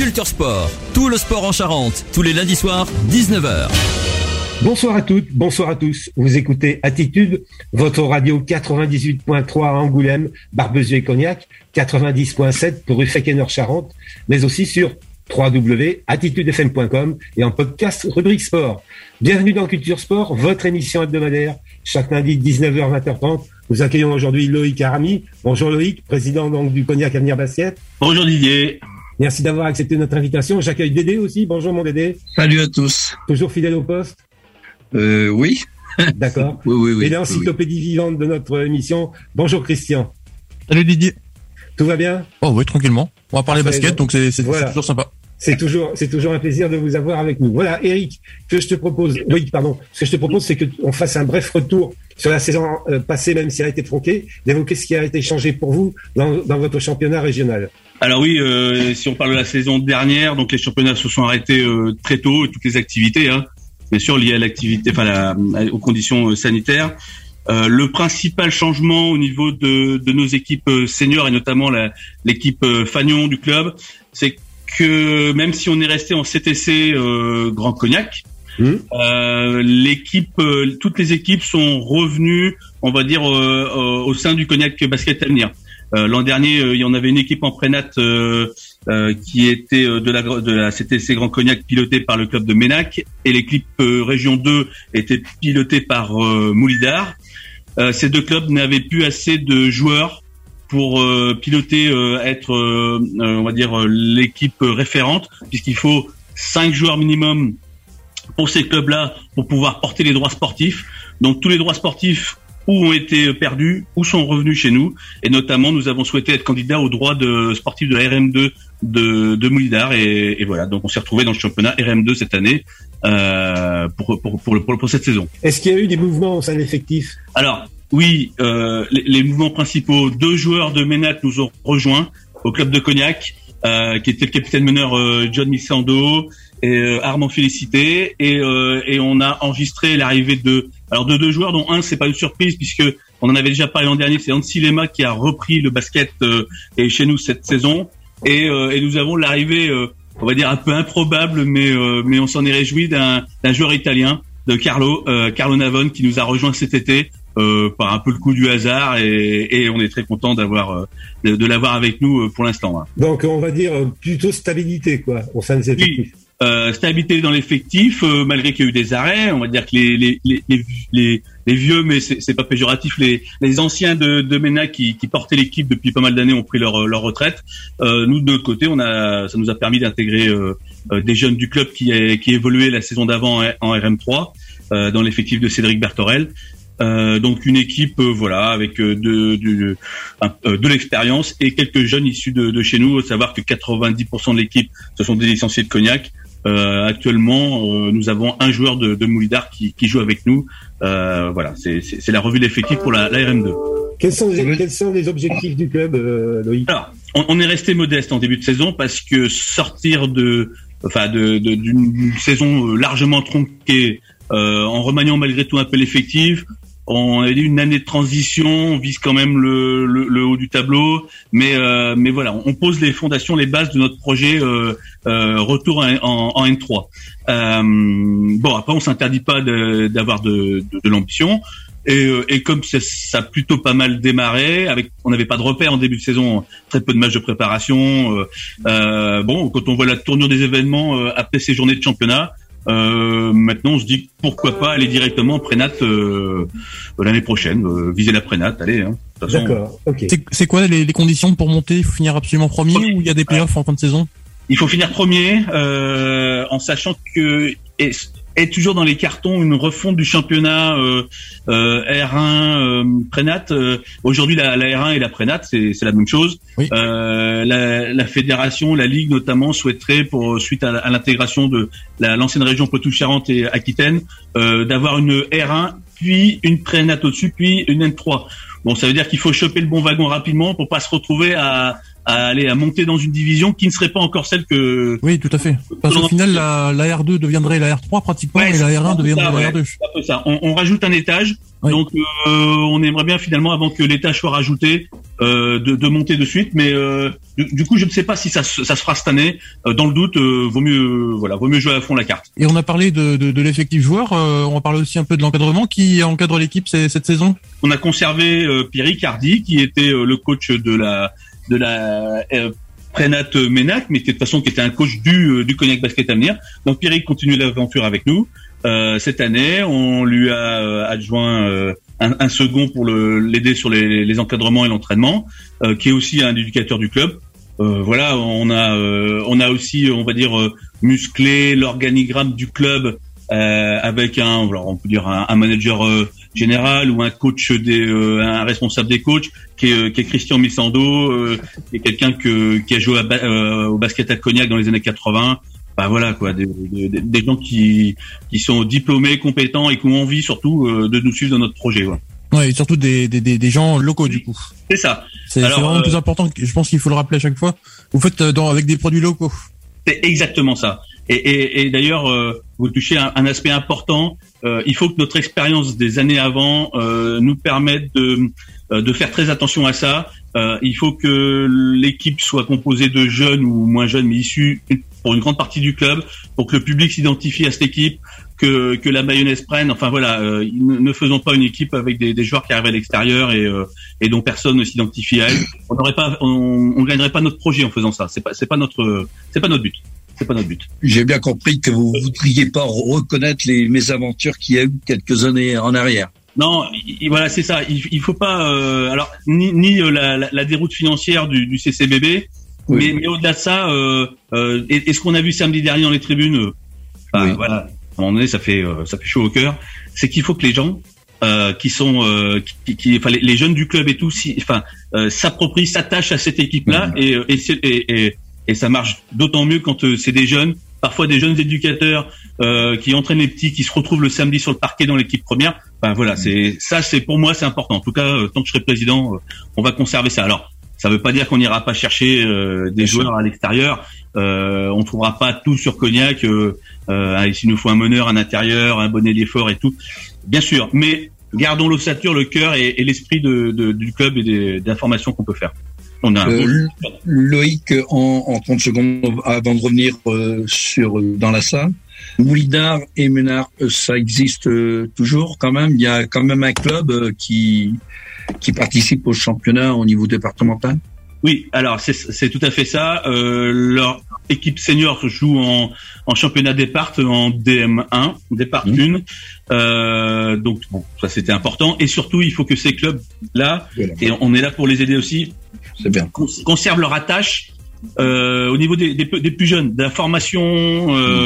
Culture Sport, tout le sport en Charente, tous les lundis soirs, 19h. Bonsoir à toutes, bonsoir à tous. Vous écoutez Attitude, votre radio 98.3 à Angoulême, Barbezieux et Cognac, 90.7 pour Ruffec et Nord-Charente, mais aussi sur www.attitudefm.com et en podcast rubrique sport. Bienvenue dans Culture Sport, votre émission hebdomadaire. Chaque lundi 19h, 20h30. Nous accueillons aujourd'hui Loïc Arami. Bonjour Loïc, président donc du Cognac Avenir Basket. Bonjour Didier. Merci d'avoir accepté notre invitation. J'accueille Dédé aussi. Bonjour mon Dédé. Salut à tous. Toujours fidèle au poste? Oui. D'accord. Oui. Et l'encyclopédie vivante de notre émission. Bonjour Christian. Salut Didier. Tout va bien? Oh oui, tranquillement. On va parler basket, donc c'est voilà. toujours sympa. C'est toujours un plaisir de vous avoir avec nous. Voilà, Eric, ce que je te propose, c'est qu'on fasse un bref retour sur la saison passée, même si elle a été tronquée, d'évoquer ce qui a été changé pour vous dans votre championnat régional. Alors oui, si on parle de la saison dernière, donc les championnats se sont arrêtés très tôt, toutes les activités, bien sûr liées à l'activité, aux conditions sanitaires. Le principal changement au niveau de nos équipes seniors et notamment l'équipe Fagnon du club, c'est que même si on est resté en CTC Grand Cognac, toutes les équipes sont revenues, on va dire, au sein du Cognac Basket Avenir. L'an dernier, il y en avait une équipe en prénat qui était de la CTC Grand Cognac pilotée par le club de Ménac, et l'équipe Région 2 était pilotée par Moulidar. Ces deux clubs n'avaient plus assez de joueurs pour piloter, être, on va dire, l'équipe référente, puisqu'il faut 5 joueurs minimum pour ces clubs-là pour pouvoir porter les droits sportifs. Donc tous les droits sportifs ou ont été perdus ou sont revenus chez nous, et notamment nous avons souhaité être candidat aux droits sportifs de la RM2 de Moulidar, et voilà, donc on s'est retrouvé dans le championnat RM2 cette année pour cette saison. Est-ce qu'il y a eu des mouvements au sein de l'effectif? Alors oui, les mouvements principaux, 2 joueurs de Ménac nous ont rejoints au club de Cognac, qui était le capitaine meneur John Missando et Armand Félicité, et on a enregistré l'arrivée de 2 joueurs, dont un, c'est pas une surprise puisque on en avait déjà parlé l'an dernier, c'est Ansi Lema qui a repris le basket et chez nous cette saison, et nous avons l'arrivée, on va dire un peu improbable, mais on s'en est réjoui, d'un joueur italien, de Carlo Navone, qui nous a rejoint cet été par un peu le coup du hasard, et on est très content d'avoir de l'avoir avec nous pour l'instant. Donc on va dire plutôt stabilité quoi au sein des effectifs. Oui, stabilité dans l'effectif, malgré qu'il y a eu des arrêts. On va dire que les vieux, mais c'est pas péjoratif, les anciens de Ménac qui portaient l'équipe depuis pas mal d'années ont pris leur retraite. Nous de notre côté, ça nous a permis d'intégrer des jeunes du club qui évoluaient la saison d'avant en RM3 dans l'effectif de Cédric Bertorel. Donc une équipe avec de l'expérience et quelques jeunes issus de chez nous. À savoir que 90% de l'équipe, ce sont des licenciés de Cognac. Actuellement, nous avons un joueur de Moulidar qui joue avec nous. Voilà, c'est la revue d'effectifs pour la RM2. Quels sont les objectifs du club, Loïc? Alors, on est resté modeste en début de saison parce que sortir d'une saison largement tronquée, en remaniant malgré tout un peu l'effectif. On a eu une année de transition, on vise quand même le haut du tableau, mais voilà, on pose les fondations, les bases de notre projet retour en N3. Après on s'interdit pas d'avoir de l'ambition, et comme ça a plutôt pas mal démarré, on n'avait pas de repères en début de saison, très peu de matchs de préparation. Quand on voit la tournure des événements après ces journées de championnat. Maintenant on se dit pourquoi pas aller directement en prénat l'année prochaine, viser la prénat, allez. D'accord, ok. C'est quoi les conditions pour monter? Il faut finir absolument premier, ou il y a des playoffs en fin de saison? Il faut finir premier, en sachant que est toujours dans les cartons une refonte du championnat R1 prénat. Aujourd'hui la R1 et la prénat c'est la même chose. Oui. La fédération, la ligue notamment souhaiterait suite à l'intégration de l'ancienne région Poitou-Charentes et Aquitaine, d'avoir une R1 puis une prénat au-dessus puis une N3. Bon, ça veut dire qu'il faut choper le bon wagon rapidement pour pas se retrouver à monter dans une division qui ne serait pas encore celle que... Oui, tout à fait. Parce qu'au final, la R2 deviendrait la R3 pratiquement, et la R1 deviendrait la R2. C'est un peu ça. On rajoute un étage. Oui. Donc, on aimerait bien finalement, avant que l'étage soit rajouté, de monter de suite, mais du coup je ne sais pas si ça se fera cette année. Dans le doute, vaut mieux jouer à fond la carte. Et on a parlé de l'effectif joueur, on va parler aussi un peu de l'encadrement. Qui encadre l'équipe cette saison? On a conservé Pierre Ricardi, qui était le coach de la Prénat Ménac, mais qui de toute façon qui était un coach du Cognac Basket Avenir. Donc Pierre continue l'aventure avec nous. Cette année, on lui a adjoint un second pour l'aider sur les encadrements et l'entraînement, qui est aussi un éducateur du club. Voilà, on a aussi, on va dire, musclé l'organigramme du club avec on peut dire un manager général ou un coach un responsable des coachs qui est Christian Missando, qui est quelqu'un qui a joué au basket à Cognac dans les années 80. Bah voilà quoi, des gens qui sont diplômés, compétents et qui ont envie surtout de nous suivre dans notre projet. Ouais. Ouais, et surtout des gens locaux du coup. C'est ça. C'est vraiment le plus important. Je pense qu'il faut le rappeler à chaque fois. Vous faites avec des produits locaux. C'est exactement ça. Et d'ailleurs, vous touchez un aspect important. Il faut que notre expérience des années avant nous permette de faire très attention à ça. Il faut que l'équipe soit composée de jeunes ou moins jeunes, mais issus pour une grande partie du club, pour que le public s'identifie à cette équipe, que la mayonnaise prenne. Enfin voilà, ne faisons pas une équipe avec des joueurs qui arrivent à l'extérieur et dont personne ne s'identifie à elle. On gagnerait pas notre projet en faisant ça. C'est pas notre but. C'est pas notre but. J'ai bien compris que vous voudriez pas reconnaître les mésaventures qu'il y a eu quelques années en arrière. Non, voilà, c'est ça. Il faut pas alors ni la déroute financière du CCBB, oui. mais au-delà de ça, et ce qu'on a vu samedi dernier dans les tribunes, oui. Voilà, à un moment donné, ça fait chaud au cœur. C'est qu'il faut que les gens les jeunes du club et tout, s'approprient, s'attachent à cette équipe-là, et ça marche d'autant mieux quand c'est des jeunes, parfois des jeunes éducateurs qui entraînent les petits, qui se retrouvent le samedi sur le parquet dans l'équipe première. Ben voilà, c'est pour moi c'est important. En tout cas, tant que je serai président, on va conserver ça. Alors, ça veut pas dire qu'on n'ira pas chercher des joueurs à l'extérieur. On trouvera pas tout sur Cognac. S'il nous faut un meneur, un intérieur, un bon ailier fort et tout, bien sûr. Mais gardons l'ossature, le cœur et l'esprit du club et de la formation qu'on peut faire. On a Loïc, en 30 secondes avant de revenir dans la salle. Moulinard et Ménard, ça existe toujours quand même. Il y a quand même un club qui participe au championnat au niveau départemental. Oui, alors c'est tout à fait ça. Leur équipe senior joue en championnat départ en DM1, départ 1. Donc bon, ça c'était important. Et surtout, il faut que ces clubs-là, et on est là pour les aider aussi, c'est bien, conservent leur attache au niveau des plus jeunes, de la formation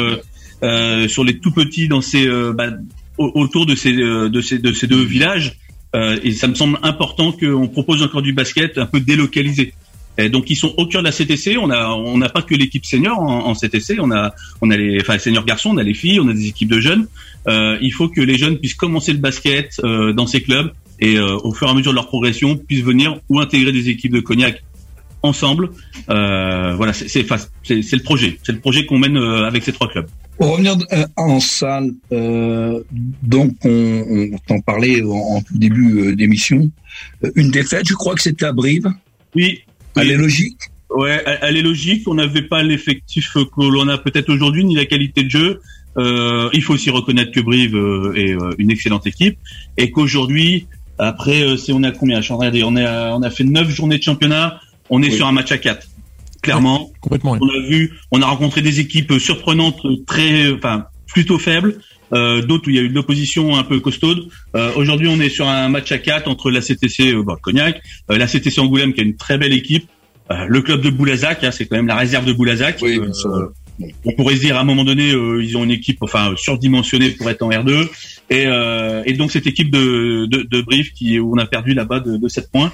sur les tout petits dans autour de ces deux villages. Et ça me semble important qu'on propose encore du basket un peu délocalisé. Et donc ils sont au cœur de la CTC. On n'a pas que l'équipe senior en CTC. On a les seniors garçons, on a les filles, on a des équipes de jeunes. Il faut que les jeunes puissent commencer le basket dans ces clubs et au fur et à mesure de leur progression puissent venir ou intégrer des équipes de Cognac ensemble. Voilà, c'est le projet. C'est le projet qu'on mène avec ces trois clubs. Pour revenir en salle, donc on t'en parlait en tout début d'émission. Une défaite, je crois que c'était à Brive. Oui. Elle est logique. Ouais, elle est logique. On n'avait pas l'effectif que l'on a peut-être aujourd'hui, ni la qualité de jeu. Il faut aussi reconnaître que Brive est une excellente équipe et qu'aujourd'hui, après, on a combien? On a fait 9 journées de championnat. On est sur un match à 4. Clairement, complètement. On a rencontré des équipes surprenantes, plutôt faibles, d'autres où il y a eu de l'opposition un peu costaude. Aujourd'hui, on est sur un match à 4 entre la CTC Cognac, la CTC Angoulême qui a une très belle équipe, le club de Boulazac, c'est quand même la réserve de Boulazac. Oui, on pourrait se dire à un moment donné, ils ont une équipe surdimensionnée pour être en R2, et donc cette équipe de Brive où on a perdu là-bas de 7 points.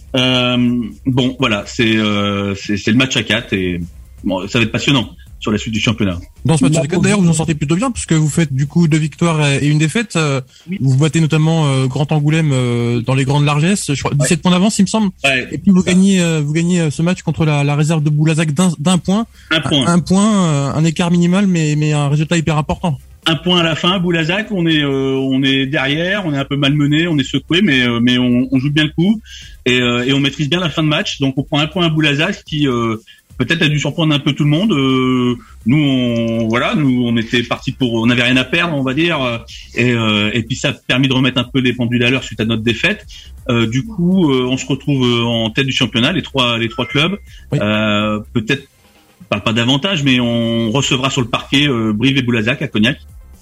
Bon, voilà, c'est le match à 4 et bon, ça va être passionnant sur la suite du championnat. Dans ce match à 4, d'ailleurs, vous en sortez plutôt bien puisque vous faites du coup 2 victoires et une défaite. Oui. Vous battez notamment Grand Angoulême dans les grandes largesses. Je crois 17 points d'avance, il me semble. Ouais, et puis vous gagnez ce match contre la réserve de Boulazac d'un point. Un point, un écart minimal, mais un résultat hyper important. un point à la fin, Boulazac, on est derrière, on est un peu malmené, on est secoué, mais on joue bien le coup et on maîtrise bien la fin de match. Donc on prend un point à Boulazac qui peut-être a dû surprendre un peu tout le monde. Nous on était partis on n'avait rien à perdre, on va dire, et puis ça a permis de remettre un peu les pendules à l'heure suite à notre défaite. Du coup, on se retrouve en tête du championnat, les trois clubs. Oui. Peut-être, on parle pas d'avantage, mais on recevra sur le parquet Brive et Boulazac à Cognac.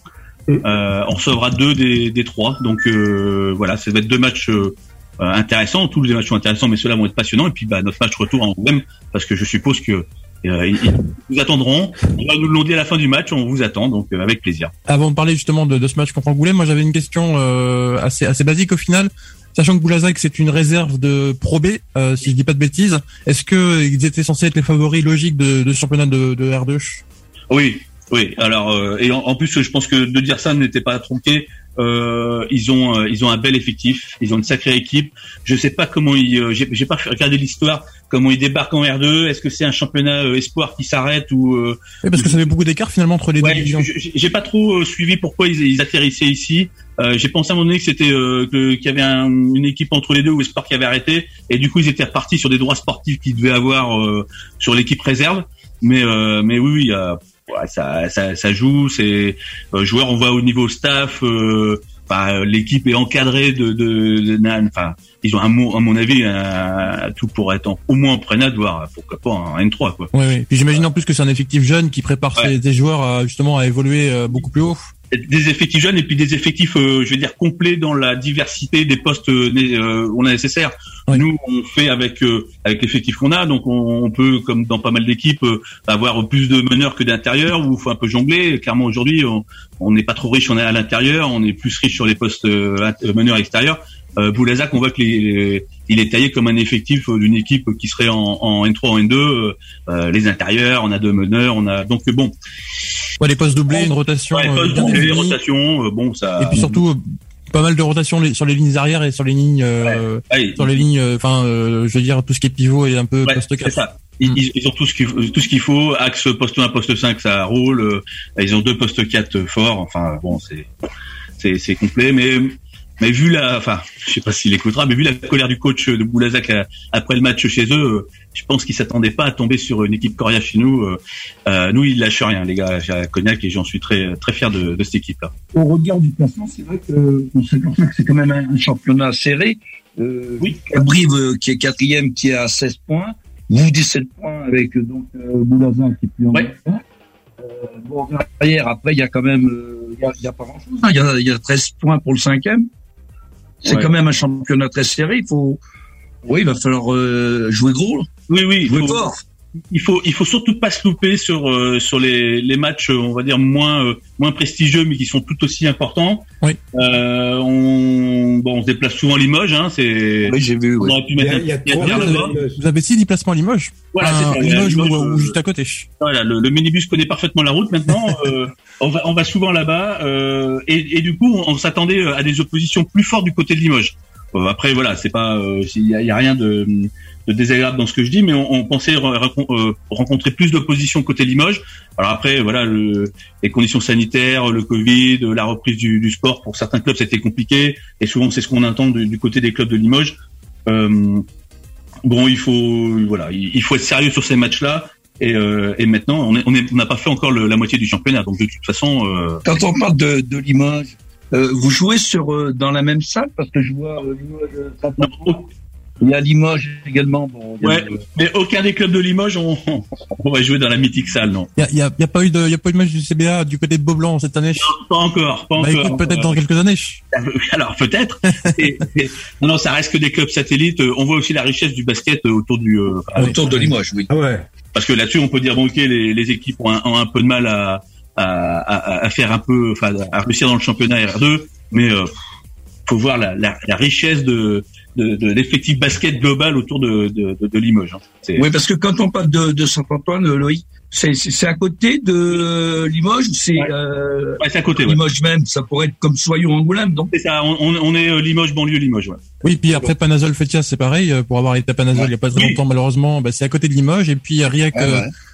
On recevra 2 des 3, donc voilà, ça va être 2 matchs intéressants. Tous les matchs sont intéressants, mais ceux-là vont être passionnants. Et puis notre match retour en Angoulême, parce que je suppose que ils nous attendront. On nous l'ont dit à la fin du match, on vous attend, donc avec plaisir. Avant de parler justement de ce match contre Angoulême, moi j'avais une question assez basique au final. Sachant que Boulazac c'est une réserve de Pro B, si je dis pas de bêtises, est-ce que ils étaient censés être les favoris logiques de championnat de R2? Oui. Alors et en plus, je pense que de dire ça n'était pas tronqué. Ils ont un bel effectif, ils ont une sacrée équipe. Je sais pas comment j'ai pas regardé l'histoire, comment ils débarquent en R2. Est-ce que c'est un championnat espoir qui s'arrête ou Oui, parce que ça fait beaucoup d'écart finalement entre les deux divisions. J'ai pas trop suivi pourquoi ils atterrissaient ici. J'ai pensé à un moment donné que c'était qu'il y avait une équipe entre les deux ou espoir qui avait arrêté, et du coup ils étaient repartis sur des droits sportifs qu'ils devaient avoir sur l'équipe réserve. Mais oui, ça joue. C'est joueurs, on voit au niveau staff. L'équipe est encadrée enfin, ils ont à mon avis tout pour être au moins en prénat, voire pourquoi pas en N3 quoi. Oui. Puis j'imagine en plus que c'est un effectif jeune qui prépare des joueurs justement à évoluer beaucoup plus haut. Des effectifs jeunes et puis des effectifs, je vais dire, complets dans la diversité des postes on a nécessaire. Oui. Nous, on fait avec l'effectif qu'on a, donc on peut, comme dans pas mal d'équipes, avoir plus de meneurs que d'intérieurs, où il faut un peu jongler. Clairement, aujourd'hui, on n'est pas trop riche, on est à l'intérieur, on est plus riche sur les postes meneurs extérieurs. Boulazac, on voit que il est taillé comme un effectif d'une équipe qui serait en N3, en N2. Les intérieurs, on a 2 meneurs, on a donc bon. Ouais, les postes doublés, une rotation. Ouais, les postes doublés, rotation, bon ça. Et puis surtout pas mal de rotation sur les lignes arrière et sur les lignes, sur les lignes. je veux dire tout ce qui est pivot et un peu poste 4. C'est ça. Ils ont tout ce qu'il faut. Axe poste 1, poste 5, ça roule. Ils ont 2 postes 4 forts. Enfin bon, c'est complet, mais vu je sais pas s'il écoutera, mais vu la colère du coach de Boulazac après le match chez eux, je pense qu'ils s'attendaient pas à tomber sur une équipe coriace chez nous. Nous, ils lâchent rien, les gars, à Cognac, et j'en suis très, très fier de cette équipe-là. Au regard du classement, c'est vrai qu'on s'aperçoit que c'est quand même un championnat serré. Oui. Brive, qui est 4e, qui est à 16 points. Vous, 17 points avec, Boulazac qui est plus en bon, derrière, après, il y a quand même, il y a pas grand chose. Il y a 13 points pour le 5e. C'est quand même un championnat très serré. Il va falloir jouer gros. Oui, jouer fort. Il faut surtout pas se louper sur les matchs, on va dire moins prestigieux, mais qui sont tout aussi importants. Oui. On se déplace souvent à Limoges, hein. Oui, j'ai vu. On aurait pu mettre vous avez 6 déplacements à Limoges. Voilà, c'est ça. Limoges ou juste à côté. Voilà, le minibus connaît parfaitement la route maintenant. On va souvent là-bas, et du coup, on s'attendait à des oppositions plus fortes du côté de Limoges. Après, voilà, c'est pas, il y a rien de désagréable dans ce que je dis, mais on pensait rencontrer plus d'opposition côté Limoges. Alors après, voilà, les conditions sanitaires, le Covid, la reprise du sport, pour certains clubs, c'était compliqué, et souvent c'est ce qu'on entend du côté des clubs de Limoges. Il faut être sérieux sur ces matchs-là. Et maintenant, on n'a pas fait encore la moitié du championnat, donc de toute façon. Quand on parle de Limoges, vous jouez dans la même salle, parce que je vois Limoges. Il y a Limoges également. Bon, mais aucun des clubs de Limoges on va jouer dans la mythique salle, non. Il y a pas eu de match du CBA du côté de Beaublanc cette année. Non, pas encore. Écoute, peut-être dans quelques années. Alors peut-être. Non, ça reste que des clubs satellites. On voit aussi la richesse du basket autour de Limoges, oui. Ah ouais. Parce que là-dessus, on peut dire les équipes ont un peu de mal à faire un peu, à réussir dans le championnat R2, mais faut voir la richesse de l'effectif basket global autour de Limoges. Hein. Oui, parce que quand on parle de Saint-Antoine, Loïc, c'est à côté de Limoges, c'est c'est à côté. Limoges même, ça pourrait être comme Soyons-Angoulême, donc. C'est ça, on est Limoges, banlieue Limoges, ouais. Oui, puis après Panazol Fétias, c'est pareil, pour avoir été à Panazol il y a pas très longtemps malheureusement, c'est à côté de Limoges, et puis Riac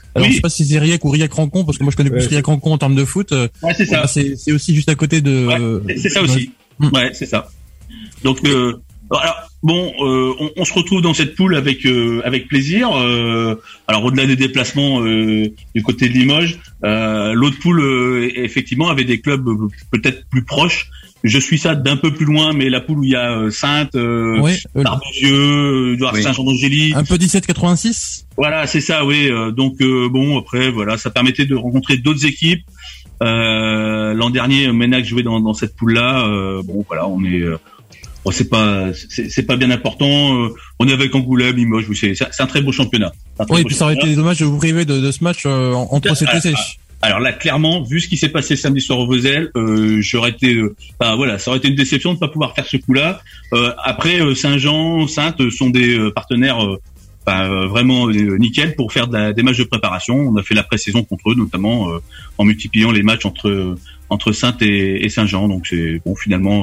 Alors, Oui. je sais pas si c'est Riec ou Riec Rancon, parce que moi je connais plus Riec Rancon en termes de foot. Ouais, c'est ça. C'est aussi juste à côté de. Ouais, c'est ça aussi. Ouais, c'est ça. Donc, alors bon, on se retrouve dans cette poule avec plaisir. Alors au-delà des déplacements du côté de Limoges, l'autre poule effectivement avait des clubs peut-être plus proches. Je suis ça d'un peu plus loin, mais la poule où il y a Saintes, Barbezieux, Saint-Jean-d'Angély. Un peu 17-86. Voilà, c'est ça, oui. Donc bon, après voilà, ça permettait de rencontrer d'autres équipes. L'an dernier, Menac jouait dans cette poule-là. Bon, voilà, on est. Bon, c'est pas bien important. On est avec Angoulême, Limoges. Oui, c'est un très beau championnat. Oui, et puis ça aurait été dommage de vous priver de ce match entre CTC. Alors là, clairement, vu ce qui s'est passé samedi soir au Vosel, j'aurais été, voilà, ça aurait été une déception de ne pas pouvoir faire ce coup-là. Après, Saint-Jean, Saintes sont des partenaires vraiment nickel pour faire des matchs de préparation. On a fait la pré-saison contre eux, notamment en multipliant les matchs entre Saintes et Saint-Jean. Donc c'est bon, finalement,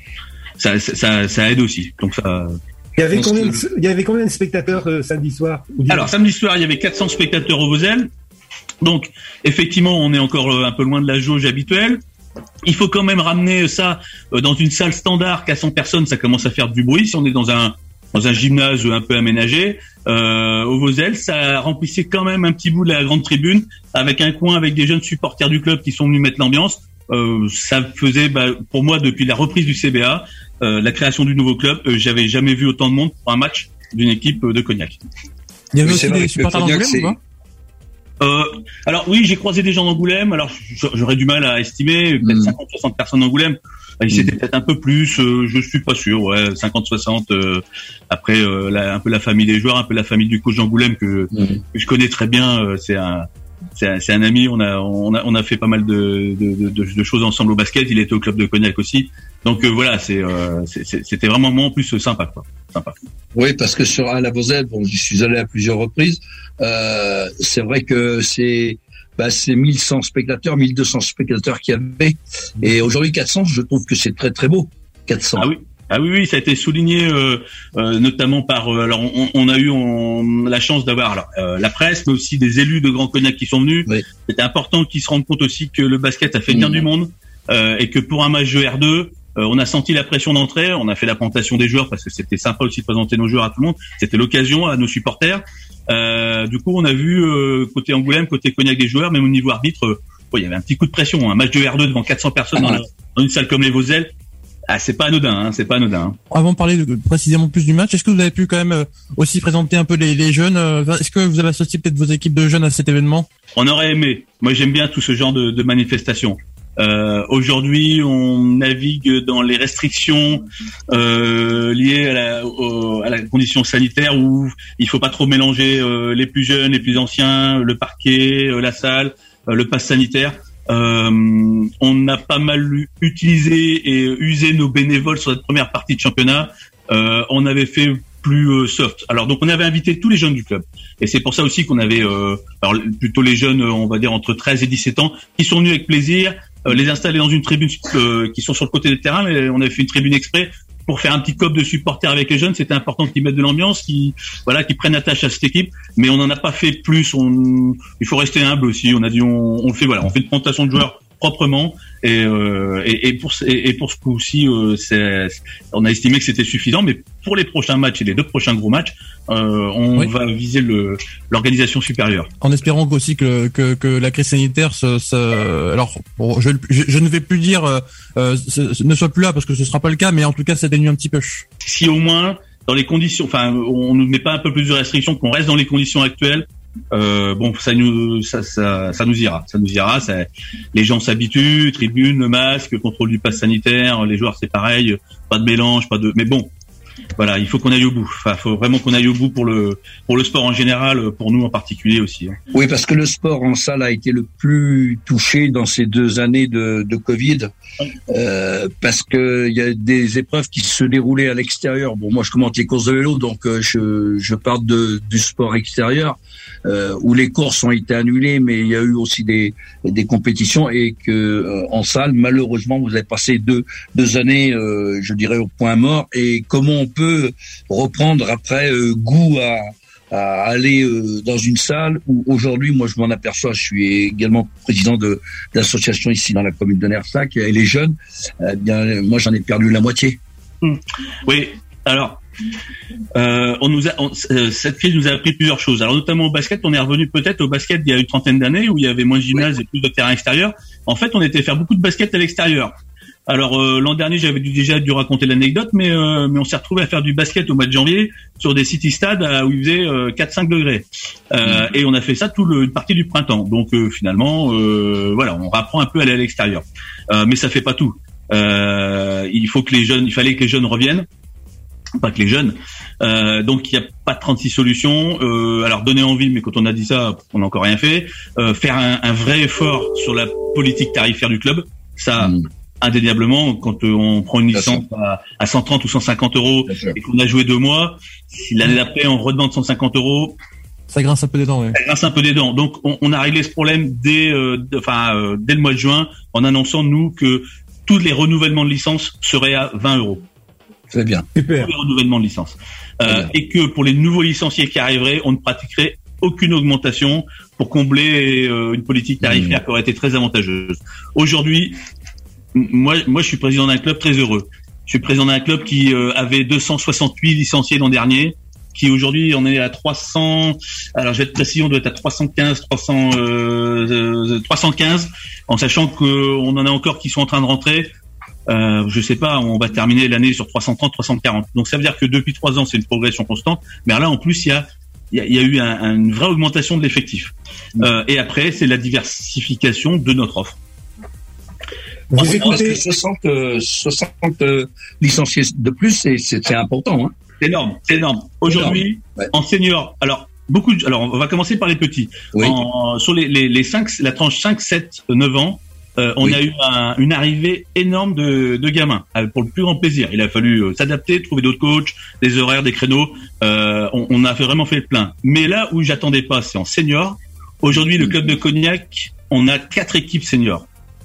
ça aide aussi. Donc ça. Il y avait combien de spectateurs samedi soir? Alors samedi soir, il y avait 400 spectateurs au Vosel. Donc, effectivement, on est encore un peu loin de la jauge habituelle. Il faut quand même ramener ça dans une salle standard qu'à 100 personnes, ça commence à faire du bruit. Si on est dans un gymnase un peu aménagé, au Vosel, ça remplissait quand même un petit bout de la grande tribune, avec un coin avec des jeunes supporters du club qui sont venus mettre l'ambiance. Ça faisait, pour moi, depuis la reprise du CBA, la création du nouveau club, j'avais jamais vu autant de monde pour un match d'une équipe de Cognac. Il y avait aussi des supporters d'Angoulême ou pas? Alors oui, j'ai croisé des gens d'Angoulême. Alors j'aurais du mal à estimer, peut-être 50-60 personnes d'Angoulême. C'était peut-être un peu plus, je suis pas sûr. Ouais, 50-60. Après, un peu la famille des joueurs, un peu la famille du coach d'Angoulême que je connais très bien. C'est un ami. On a fait pas mal de choses ensemble au basket. Il était au club de Cognac aussi. Donc voilà, c'était vraiment en plus sympa, quoi. Sympa. Oui, parce que à la Vosel, bon, j'y suis allé à plusieurs reprises. C'est vrai que c'est 1100 spectateurs, 1200 spectateurs qu'il y avait. Et aujourd'hui 400, je trouve que c'est très très beau. 400. Ah oui, ça a été souligné notamment par. Alors, on a eu la chance d'avoir la presse, mais aussi des élus de Grand Cognac qui sont venus. Oui. C'était important qu'ils se rendent compte aussi que le basket a fait bien du monde et que pour un match de R2, on a senti la pression d'entrée. On a fait la présentation des joueurs parce que c'était sympa aussi de présenter nos joueurs à tout le monde. C'était l'occasion à nos supporters. Du coup, on a vu côté Angoulême, côté Cognac des joueurs, même au niveau arbitre, il y avait un petit coup de pression. Un match de R2 devant 400 personnes dans une salle comme les Vosel. C'est pas anodin, c'est pas anodin. Avant de parler précisément plus du match, est-ce que vous avez pu quand même aussi présenter un peu les jeunes? Est-ce que vous avez associé peut-être vos équipes de jeunes à cet événement? On aurait aimé. Moi, j'aime bien tout ce genre de manifestations. Aujourd'hui, on navigue dans les restrictions liées à la condition sanitaire où il faut pas trop mélanger les plus jeunes, les plus anciens, le parquet, la salle, le pass sanitaire. On a pas mal utilisé et usé nos bénévoles sur cette première partie de championnat. On avait fait plus soft. Alors donc on avait invité tous les jeunes du club et c'est pour ça aussi qu'on avait alors plutôt les jeunes, on va dire entre 13 et 17 ans, qui sont venus avec plaisir, les installer dans une tribune qui sont sur le côté des terrains. On avait fait une tribune exprès pour faire un petit cop de supporters avec les jeunes. C'était important qu'ils mettent de l'ambiance, qu'ils prennent attache à cette équipe, mais on n'en a pas fait plus. Il faut rester humble aussi. On a dit on le fait, on fait une présentation de joueurs proprement et pour ce coup-ci, on a estimé que c'était suffisant. Mais pour les prochains matchs et les 2 prochains gros matchs, on va viser l'organisation supérieure. En espérant aussi que la crise sanitaire alors bon, je ne vais plus dire ne soit plus là parce que ce sera pas le cas, mais en tout cas ça atténue un petit peu. Si au moins dans les conditions, on ne met pas un peu plus de restrictions, qu'on reste dans les conditions actuelles. Ça nous ira. Les gens s'habituent, tribune, le masque, contrôle du pass sanitaire, les joueurs c'est pareil, pas de mélange, mais bon, voilà, il faut qu'on aille au bout. Faut vraiment qu'on aille au bout pour le sport en général, pour nous en particulier aussi. Oui, parce que le sport en salle a été le plus touché dans ces 2 années de Covid, parce que il y a des épreuves qui se déroulaient à l'extérieur. Bon, moi je commente les courses de vélo, donc je parle du sport extérieur. Où les courses ont été annulées, mais il y a eu aussi des compétitions et que en salle, malheureusement, vous avez passé deux années, je dirais, au point mort. Et comment on peut reprendre après goût à aller dans une salle où aujourd'hui, moi je m'en aperçois, je suis également président de l'association ici dans la commune de Nersac, et les jeunes, bien moi j'en ai perdu la moitié. Oui, alors cette crise nous a appris plusieurs choses. Alors notamment au basket, on est revenu peut-être au basket il y a une trentaine d'années où il y avait moins de gymnases et plus de terrain extérieur. En fait, on était faire beaucoup de basket à l'extérieur. Alors l'an dernier, j'avais déjà dû raconter l'anecdote, mais on s'est retrouvé à faire du basket au mois de janvier sur des city stades où il faisait 4-5 degrés. Et on a fait ça une partie du printemps. Donc finalement, voilà, on apprend un peu à aller à l'extérieur. Mais ça fait pas tout. Il fallait que les jeunes reviennent. Pas que les jeunes. Donc il n'y a pas 36 solutions. Alors donner envie, mais quand on a dit ça, on n'a encore rien fait. Faire un vrai effort sur la politique tarifaire du club. Ça, indéniablement, quand on prend une licence à 130 ou 150 euros et qu'on a joué 2 mois, si l'année d'après on redemande 150 euros, ça grince un peu des dents. Ouais. Ça grince un peu des dents. Donc on a réglé ce problème dès le mois de juin en annonçant nous que tous les renouvellements de licence seraient à 20 euros. Très bien. Super. Tous les renouvellements de licence. Et que pour les nouveaux licenciés qui arriveraient, on ne pratiquerait aucune augmentation pour combler une politique tarifaire qui aurait été très avantageuse. Aujourd'hui, moi, je suis président d'un club très heureux. Je suis président d'un club qui avait 268 licenciés l'an dernier, qui aujourd'hui on est à 300. Alors je vais être précis, on doit être à 315, en sachant qu'on en a encore qui sont en train de rentrer. Je sais pas, on va terminer l'année sur 330, 340. Donc ça veut dire que depuis 3 ans, c'est une progression constante. Mais là, en plus, il y a eu une vraie augmentation de l'effectif. Et après, c'est la diversification de notre offre. Vous écoutez 60 licenciés de plus, c'est important. Hein. C'est énorme. Aujourd'hui, en senior, alors on va commencer par les petits. Oui. Sur les 5, la tranche 5, 7, 9 ans, on a eu une arrivée énorme de gamins, pour le plus grand plaisir. Il a fallu s'adapter, trouver d'autres coachs, des horaires, des créneaux. On a vraiment fait le plein. Mais là où j'attendais pas, c'est en senior. Aujourd'hui, le club de Cognac, on a 4 équipes seniors.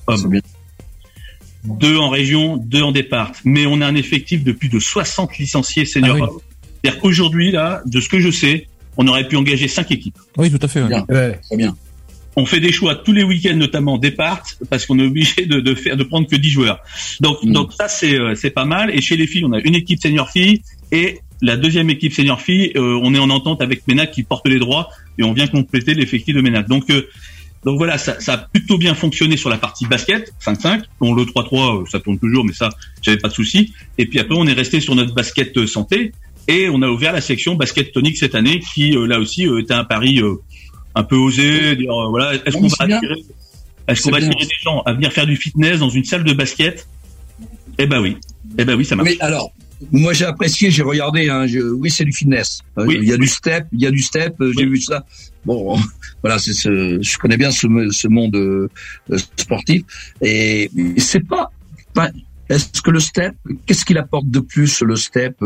2 en région, 2 en départ. Mais on a un effectif de plus de 60 licenciés seniors. Ah oui. C'est-à-dire qu'aujourd'hui, là, de ce que je sais, on aurait pu engager 5 équipes. Oui, tout à fait. Ouais. Bien. Ouais. Très bien. On fait des choix tous les week-ends, notamment départ, parce qu'on est obligé de prendre que 10 joueurs. Donc ça, c'est pas mal. Et chez les filles, on a une équipe senior filles et la deuxième équipe senior filles, on est en entente avec Ménac qui porte les droits et on vient compléter l'effectif de Ménac. Donc voilà, ça a plutôt bien fonctionné sur la partie basket, 5-5. Bon, le 3-3, ça tourne toujours, mais ça, j'avais pas de souci. Et puis après, on est resté sur notre basket santé et on a ouvert la section basket tonique cette année qui, là aussi, était un pari un peu osé, dire voilà, est-ce qu'on va attirer des gens à venir faire du fitness dans une salle de basket? Eh ben oui, ça marche. Mais alors, moi j'ai apprécié, j'ai regardé, oui c'est du fitness. Oui. Il y a du step, j'ai vu ça. Bon, voilà, je connais bien ce monde sportif et c'est pas. Est-ce que le step, qu'est-ce qu'il apporte de plus le step?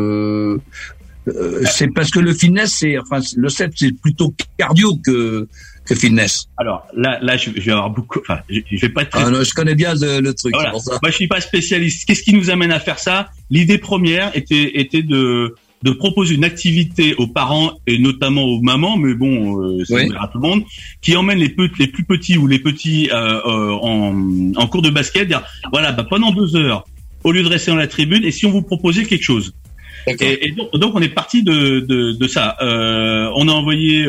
C'est parce que le fitness, le step, c'est plutôt cardio que fitness. Alors là, je vais avoir beaucoup. Enfin, je vais pas être. Très... non, je connais bien le truc. Voilà. Pour ça. Moi, je suis pas spécialiste. Qu'est-ce qui nous amène à faire ça? L'idée première était de proposer une activité aux parents et notamment aux mamans, mais bon, c'est ouvert à tout le monde, qui emmène les plus petits ou les petits en cours de basket. Dire voilà, pendant 2 heures, au lieu de rester dans la tribune, et si on vous proposait quelque chose. Et donc on est parti de ça. On a envoyé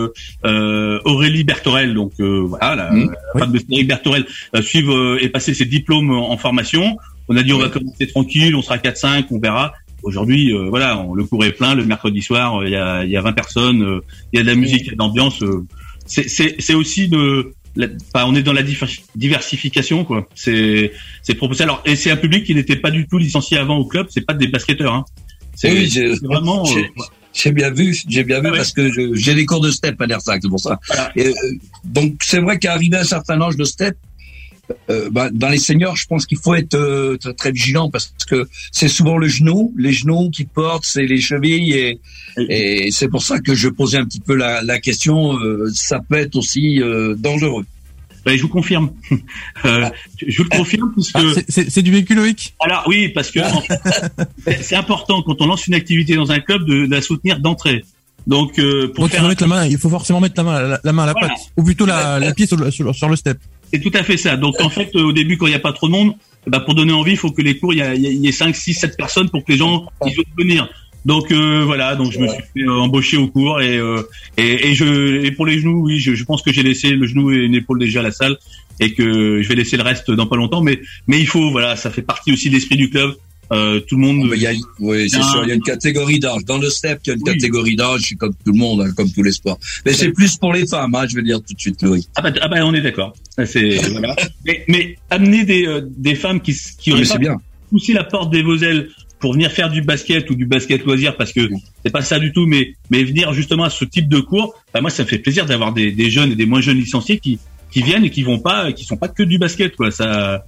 Aurélie Berthorel, donc voilà, la femme de Cédric Berthorel, suivre et passer ses diplômes en formation. On a dit on va commencer tranquille, on sera 4-5, on verra. Aujourd'hui, voilà, le cours est plein. Le mercredi soir, il y a 20 personnes, il y a de la musique, il y a de l'ambiance. C'est aussi on est dans la diversification, quoi. C'est proposé. Alors, et c'est un public qui n'était pas du tout licencié avant au club. C'est pas des basketteurs, hein. C'est vraiment. J'ai bien vu parce que j'ai des cours de step à Nersac, c'est pour ça. Voilà. Donc c'est vrai qu'arrivé à un certain âge de step, dans les seniors, je pense qu'il faut être très vigilant parce que c'est souvent les genoux qui portent, c'est les chevilles et c'est pour ça que je posais un petit peu la question. Ça peut être aussi dangereux. Ben, je vous confirme. Je vous le confirme puisque c'est du vécu, Loïc. Alors oui, parce que en fait, c'est important quand on lance une activité dans un club de la soutenir d'entrée. Donc pour faire mettre la main, il faut forcément mettre la main à la Voilà. patte, ou plutôt la pied sur le step. c'est tout à fait ça. Donc en fait au début quand il y a pas trop de monde, pour donner envie, il faut que les cours il y ait 5, 6, 7 personnes pour que les gens ils osent venir. Donc voilà, donc je me suis fait embaucher au cours et pour les genoux, oui, je pense que j'ai laissé le genou et une épaule déjà à la salle et que je vais laisser le reste dans pas longtemps, mais il faut, voilà, ça fait partie aussi de l'esprit du club. Tout le monde. Oui, c'est sûr. Il y a une catégorie d'âge. Dans le step, il y a une catégorie d'âge, c'est comme tout le monde, hein, comme tous les sports. Mais c'est plus pour les femmes, hein, je vais dire tout de suite, Loïc. Ah bah on est d'accord. C'est voilà. Mais amener des femmes qui auraient pas poussé la porte des Voselles pour venir faire du basket ou du basket loisir, parce que c'est pas ça du tout, mais venir justement à ce type de cours, moi ça me fait plaisir d'avoir des jeunes et des moins jeunes licenciés qui viennent et qui sont pas que du basket, quoi. Ça,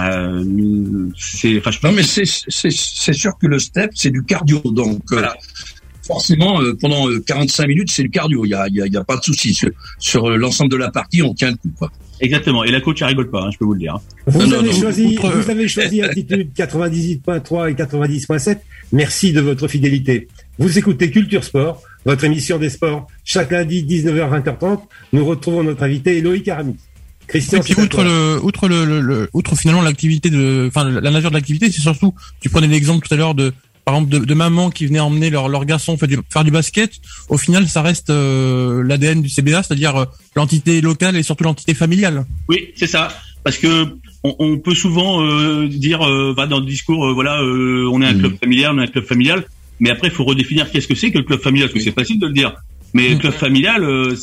non, mais c'est sûr que le step, c'est du cardio. Donc, voilà. Forcément, pendant 45 minutes, c'est du cardio. Il y a pas de souci. Sur l'ensemble de la partie, on tient le coup, quoi. Exactement. Et la coach, elle rigole pas, hein, je peux vous le dire. Vous avez choisi Altitude 98.3 et 90.7. Merci de votre fidélité. Vous écoutez Culture Sport, votre émission des sports, chaque lundi 19h 20h30. Nous retrouvons notre invité Loïc Aramis. Christian. Et puis outre finalement l'activité la nature de l'activité, c'est surtout, tu prenais l'exemple tout à l'heure par exemple de mamans qui venaient emmener leur garçon faire du basket. Au final, ça reste l'ADN du CBA, c'est-à-dire l'entité locale et surtout l'entité familiale. Oui, c'est ça. Parce que on peut souvent dire dans le discours, on est un club familial, mais après il faut redéfinir qu'est-ce que c'est que le club familial, parce que c'est facile de le dire. Mais le club familial,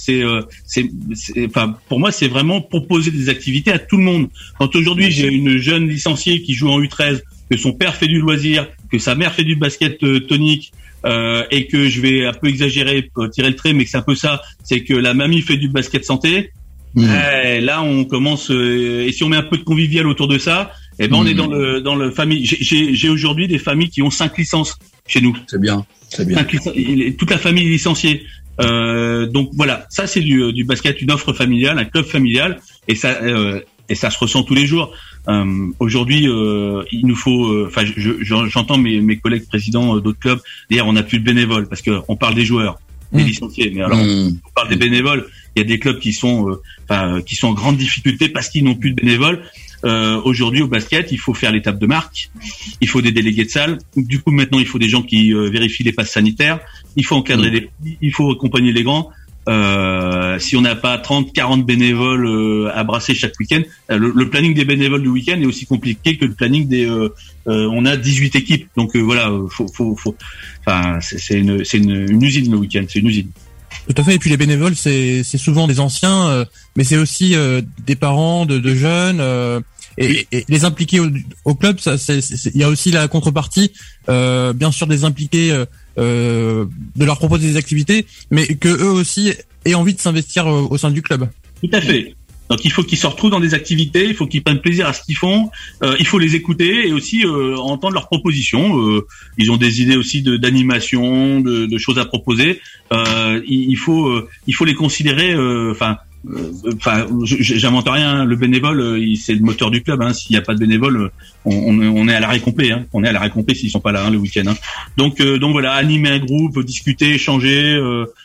pour moi, c'est vraiment proposer des activités à tout le monde. Quand aujourd'hui j'ai une jeune licenciée qui joue en U13, que son père fait du loisir, que sa mère fait du basket tonique, et que je vais un peu exagérer, tirer le trait, mais que c'est un peu ça, c'est que la mamie fait du basket santé. Là, on commence, et si on met un peu de convivial autour de ça, on est dans le famille. J'ai aujourd'hui des familles qui ont 5 licences chez nous. C'est bien. Toute la famille est licenciée. Donc voilà, ça c'est du basket, une offre familiale, un club familial, et ça se ressent tous les jours. Aujourd'hui, il nous faut, j'entends mes collègues présidents d'autres clubs dire on n'a plus de bénévoles, parce que on parle des joueurs, des licenciés, mais alors on parle des bénévoles. Il y a des clubs qui sont en grande difficulté parce qu'ils n'ont plus de bénévoles. Aujourd'hui au basket, il faut faire l'étape de marque, il faut des délégués de salle. Du coup maintenant il faut des gens qui vérifient les passes sanitaires, il faut encadrer il faut accompagner les grands. Si on n'a pas 30-40 bénévoles à brasser chaque week-end, le planning des bénévoles du week-end est aussi compliqué que le planning on a 18 équipes, donc c'est une usine le week-end, c'est une usine. Tout à fait. Et puis les bénévoles, c'est souvent des anciens, mais c'est aussi des parents de jeunes. Et les impliquer au club, il y a aussi la contrepartie, bien sûr, des impliqués, de leur proposer des activités, mais que eux aussi aient envie de s'investir au sein du club. Tout à fait. Donc il faut qu'ils se retrouvent dans des activités, il faut qu'ils prennent plaisir à ce qu'ils font, il faut les écouter et aussi entendre leurs propositions. Ils ont des idées aussi d'animation, de choses à proposer. Il faut les considérer. J'invente rien. Le bénévole, c'est le moteur du club. Hein. S'il n'y a pas de bénévole, on est à l'arrêt complet. Hein. On est à l'arrêt complet s'ils sont pas là le week-end. Hein. Donc voilà, animer un groupe, discuter, échanger.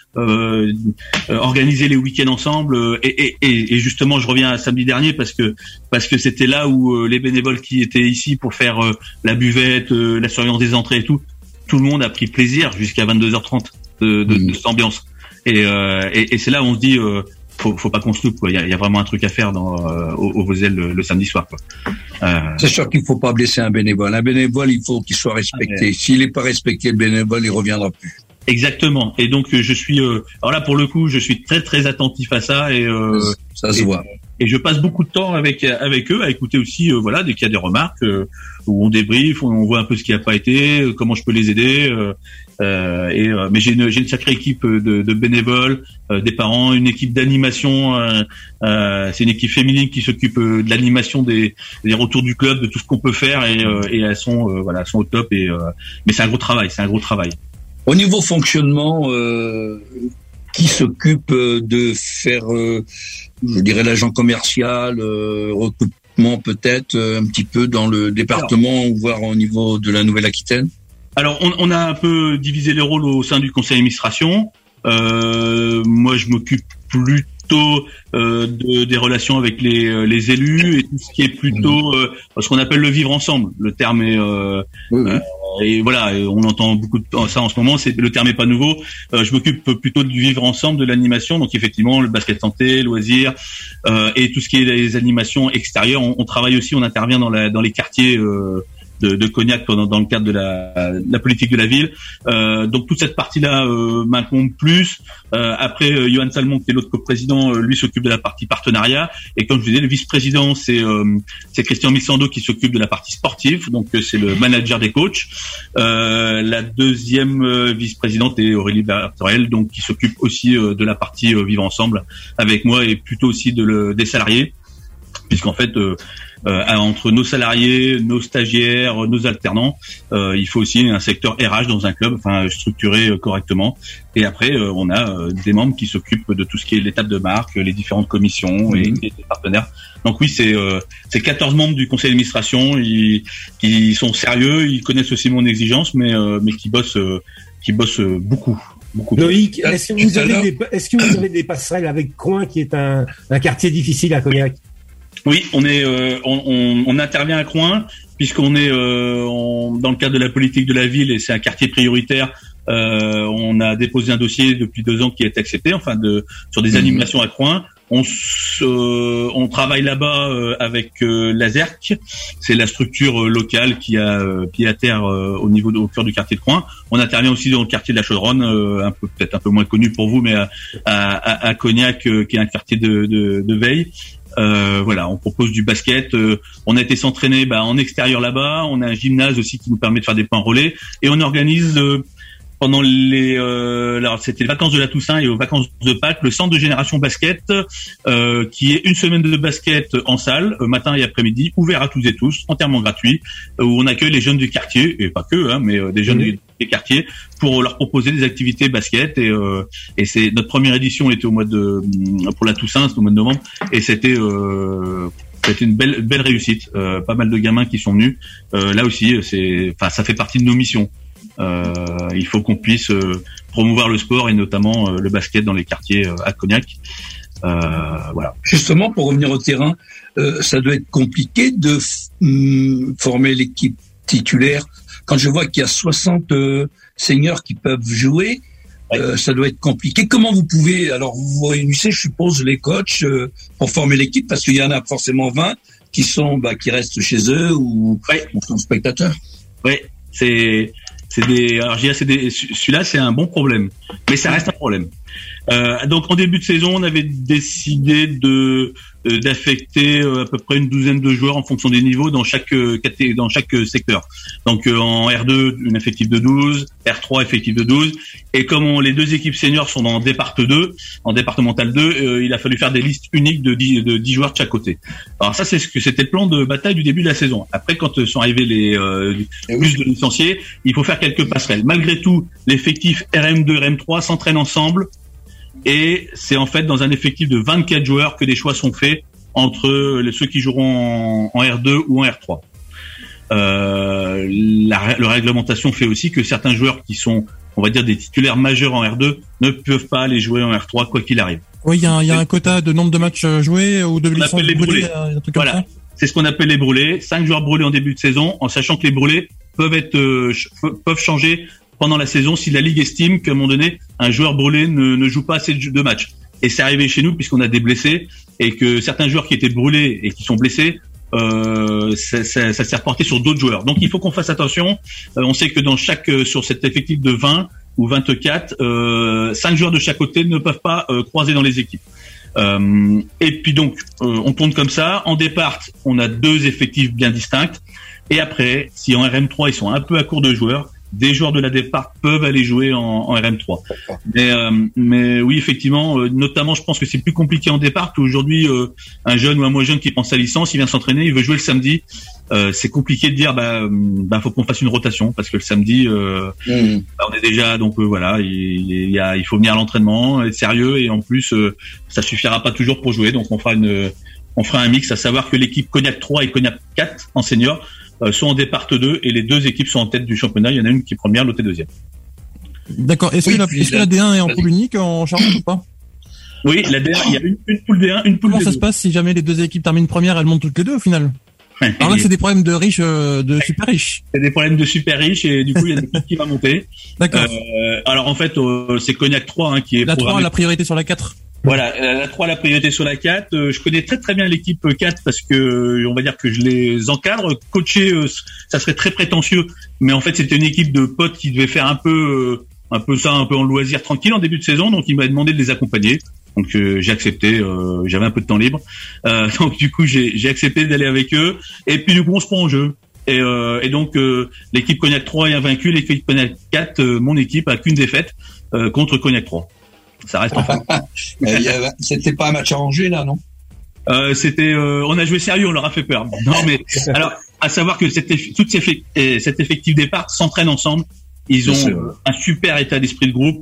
Organiser les week-ends ensemble et justement je reviens à samedi dernier parce que c'était là où les bénévoles qui étaient ici pour faire la buvette, la surveillance des entrées et tout le monde a pris plaisir jusqu'à 22h30 de cette ambiance et c'est là où on se dit faut pas qu'on se loupe, quoi. Il y a vraiment un truc à faire au Voselles le samedi soir, quoi. C'est sûr qu'il faut pas blesser un bénévole. Un bénévole, il faut qu'il soit respecté. S'il est pas respecté, le bénévole, il reviendra plus. Exactement. Et donc je suis alors là pour le coup, je suis très très attentif à ça et ça se voit. Et je passe beaucoup de temps avec eux à écouter aussi dès qu'il y a des remarques où on débriefe, on voit un peu ce qui a pas été, comment je peux les aider mais j'ai une sacrée équipe de bénévoles, des parents, une équipe d'animation, c'est une équipe féminine qui s'occupe de l'animation des retours du club, de tout ce qu'on peut faire et elles sont au top mais c'est un gros travail. Au niveau fonctionnement, qui s'occupe de faire, je dirais, l'agent commercial, recrutement peut-être, un petit peu dans le département, voire au niveau de la Nouvelle-Aquitaine? Alors, on a un peu divisé les rôles au sein du conseil d'administration. Moi, je m'occupe plutôt des relations avec les élus et tout ce qui est plutôt ce qu'on appelle le vivre ensemble. Le terme est et voilà, on entend beaucoup de ça en ce moment. Le terme est pas nouveau. Je m'occupe plutôt du vivre ensemble, de l'animation. Donc effectivement, le basket santé, loisirs et tout ce qui est les animations extérieures. On travaille aussi, on intervient dans les quartiers de Cognac dans le cadre de la politique de la ville. Donc toute cette partie-là m'incombe plus. Après, Johan Salmon, qui est l'autre coprésident, lui s'occupe de la partie partenariat. Et comme je vous disais, le vice-président, c'est Christian Missando qui s'occupe de la partie sportive. Donc c'est le manager des coachs. La deuxième vice-présidente est Aurélie Bertrel, donc qui s'occupe aussi de la partie vivre ensemble avec moi et plutôt aussi des salariés, puisqu'en fait entre nos salariés, nos stagiaires, nos alternants, il faut aussi un secteur RH dans un club, enfin structuré correctement. Et après, on a des membres qui s'occupent de tout ce qui est l'étape de marque, les différentes commissions et les partenaires. Donc oui, c'est 14 membres du conseil d'administration qui sont sérieux, ils connaissent aussi mon exigence, mais qui bossent beaucoup. Loïc, est-ce que vous avez des passerelles avec Coin, qui est un quartier difficile à Cognac? Oui, on intervient à Croin puisqu'on est dans le cadre de la politique de la ville et c'est un quartier prioritaire. On a déposé un dossier depuis 2 ans qui est accepté, sur des animations à Croin. On travaille là-bas avec la ZERC, c'est la structure locale qui a pied à terre au cœur du quartier de Croin. On intervient aussi dans le quartier de la Chaudronne, peut-être un peu moins connu pour vous, mais à Cognac, qui est un quartier de veille. On propose du basket. On a été s'entraîner en extérieur là-bas. On a un gymnase aussi qui nous permet de faire des points relais. Et on organise pendant alors c'était les vacances de la Toussaint et aux vacances de Pâques, le centre de génération basket, qui est une semaine de basket en salle, matin et après-midi, ouvert à toutes et tous, entièrement gratuit, où on accueille les jeunes du quartier, et pas que, mais des jeunes des quartiers, pour leur proposer des activités basket. Et c'est notre première édition était pour la Toussaint, c'était au mois de novembre, et c'était une belle réussite. Pas mal de gamins qui sont venus. Là aussi, ça fait partie de nos missions. Il faut qu'on puisse promouvoir le sport et notamment le basket dans les quartiers à Cognac. Voilà. Justement, pour revenir au terrain, ça doit être compliqué de former l'équipe titulaire. Quand je vois qu'il y a 60 seniors qui peuvent jouer, ça doit être compliqué. Comment vous pouvez, alors vous réunissez, je suppose, les coachs pour former l'équipe, parce qu'il y en a forcément 20 qui restent chez eux ou sont spectateurs. Oui, celui-là, c'est un bon problème, mais ça reste un problème. Donc en début de saison, on avait décidé d'affecter à peu près une douzaine de joueurs en fonction des niveaux dans chaque secteur. Donc en R2, un effectif de 12, R3 effectif de 12, et comme les 2 équipes seniors sont en départemental 2, il a fallu faire des listes uniques de 10 joueurs de chaque côté. Alors ça, c'était le plan de bataille du début de la saison. Après, quand sont arrivés les plus de licenciés, il faut faire quelques passerelles. Malgré tout, l'effectif RM2, RM3 s'entraînent ensemble. Et c'est en fait dans un effectif de 24 joueurs que des choix sont faits entre ceux qui joueront en R2 ou en R3. La réglementation fait aussi que certains joueurs qui sont, on va dire, des titulaires majeurs en R2 ne peuvent pas aller jouer en R3 quoi qu'il arrive. Oui, il y a un quota de nombre de matchs joués ou de licences brûlées, un truc comme ça. C'est ce qu'on appelle les brûlés. 5 joueurs brûlés en début de saison, en sachant que les brûlés peuvent changer pendant la saison si la Ligue estime qu'à un moment donné, un joueur brûlé ne joue pas assez de matchs. Et c'est arrivé chez nous puisqu'on a des blessés et que certains joueurs qui étaient brûlés et qui sont blessés, ça s'est reporté sur d'autres joueurs. Donc il faut qu'on fasse attention. On sait que sur cet effectif de 20 ou 24, 5 joueurs de chaque côté ne peuvent pas croiser dans les équipes. Et puis donc, on tourne comme ça. En départ, on a 2 effectifs bien distincts. Et après, si en RM3, ils sont un peu à court de joueurs, des joueurs de la départ peuvent aller jouer en RM3. Mais oui, effectivement, notamment, je pense que c'est plus compliqué en départ qu'aujourd'hui, un jeune ou un moins jeune qui prend sa licence, il vient s'entraîner, il veut jouer le samedi. C'est compliqué de dire, faut qu'on fasse une rotation parce que le samedi, on est déjà, donc voilà, il faut venir à l'entraînement, être sérieux et en plus, ça suffira pas toujours pour jouer. Donc on fera un mix, à savoir que l'équipe Cognac 3 et Cognac 4 en senior sont en départ 2 et les 2 équipes sont en tête du championnat. Il y en a une qui est première, l'autre est deuxième. D'accord. Est-ce que la D1 est en poule unique en Charente ou pas? Oui, la D1, il y a une poule D1, une poule D2. Comment ça se passe si jamais les deux équipes terminent première, elles montent toutes les deux au final? Alors là, c'est des problèmes de riches, de super riches. C'est des problèmes de super riches et du coup, il y a une équipe qui va monter. D'accord. Alors en fait, c'est Cognac 3 qui est la 3 a la priorité sur la 4. Voilà, la 3 a la priorité sur la 4. Je connais très très bien l'équipe 4 parce que on va dire que je les encadre. Coacher, ça serait très prétentieux, mais en fait, c'était une équipe de potes qui devait faire un peu en loisir tranquille en début de saison, donc il m'a demandé de les accompagner. Donc j'ai accepté, j'avais un peu de temps libre, donc du coup j'ai accepté d'aller avec eux. Et puis du coup on se prend en jeu. Et donc l'équipe Cognac 3 est invaincue, l'équipe Cognac 4, mon équipe a qu'une défaite contre Cognac 3. Ça reste en fait. C'était pas un match arrangé là, non? C'était, on a joué sérieux, on leur a fait peur. Non mais alors à savoir que cet effectif départ s'entraîne ensemble. Ils ont un super état d'esprit de groupe.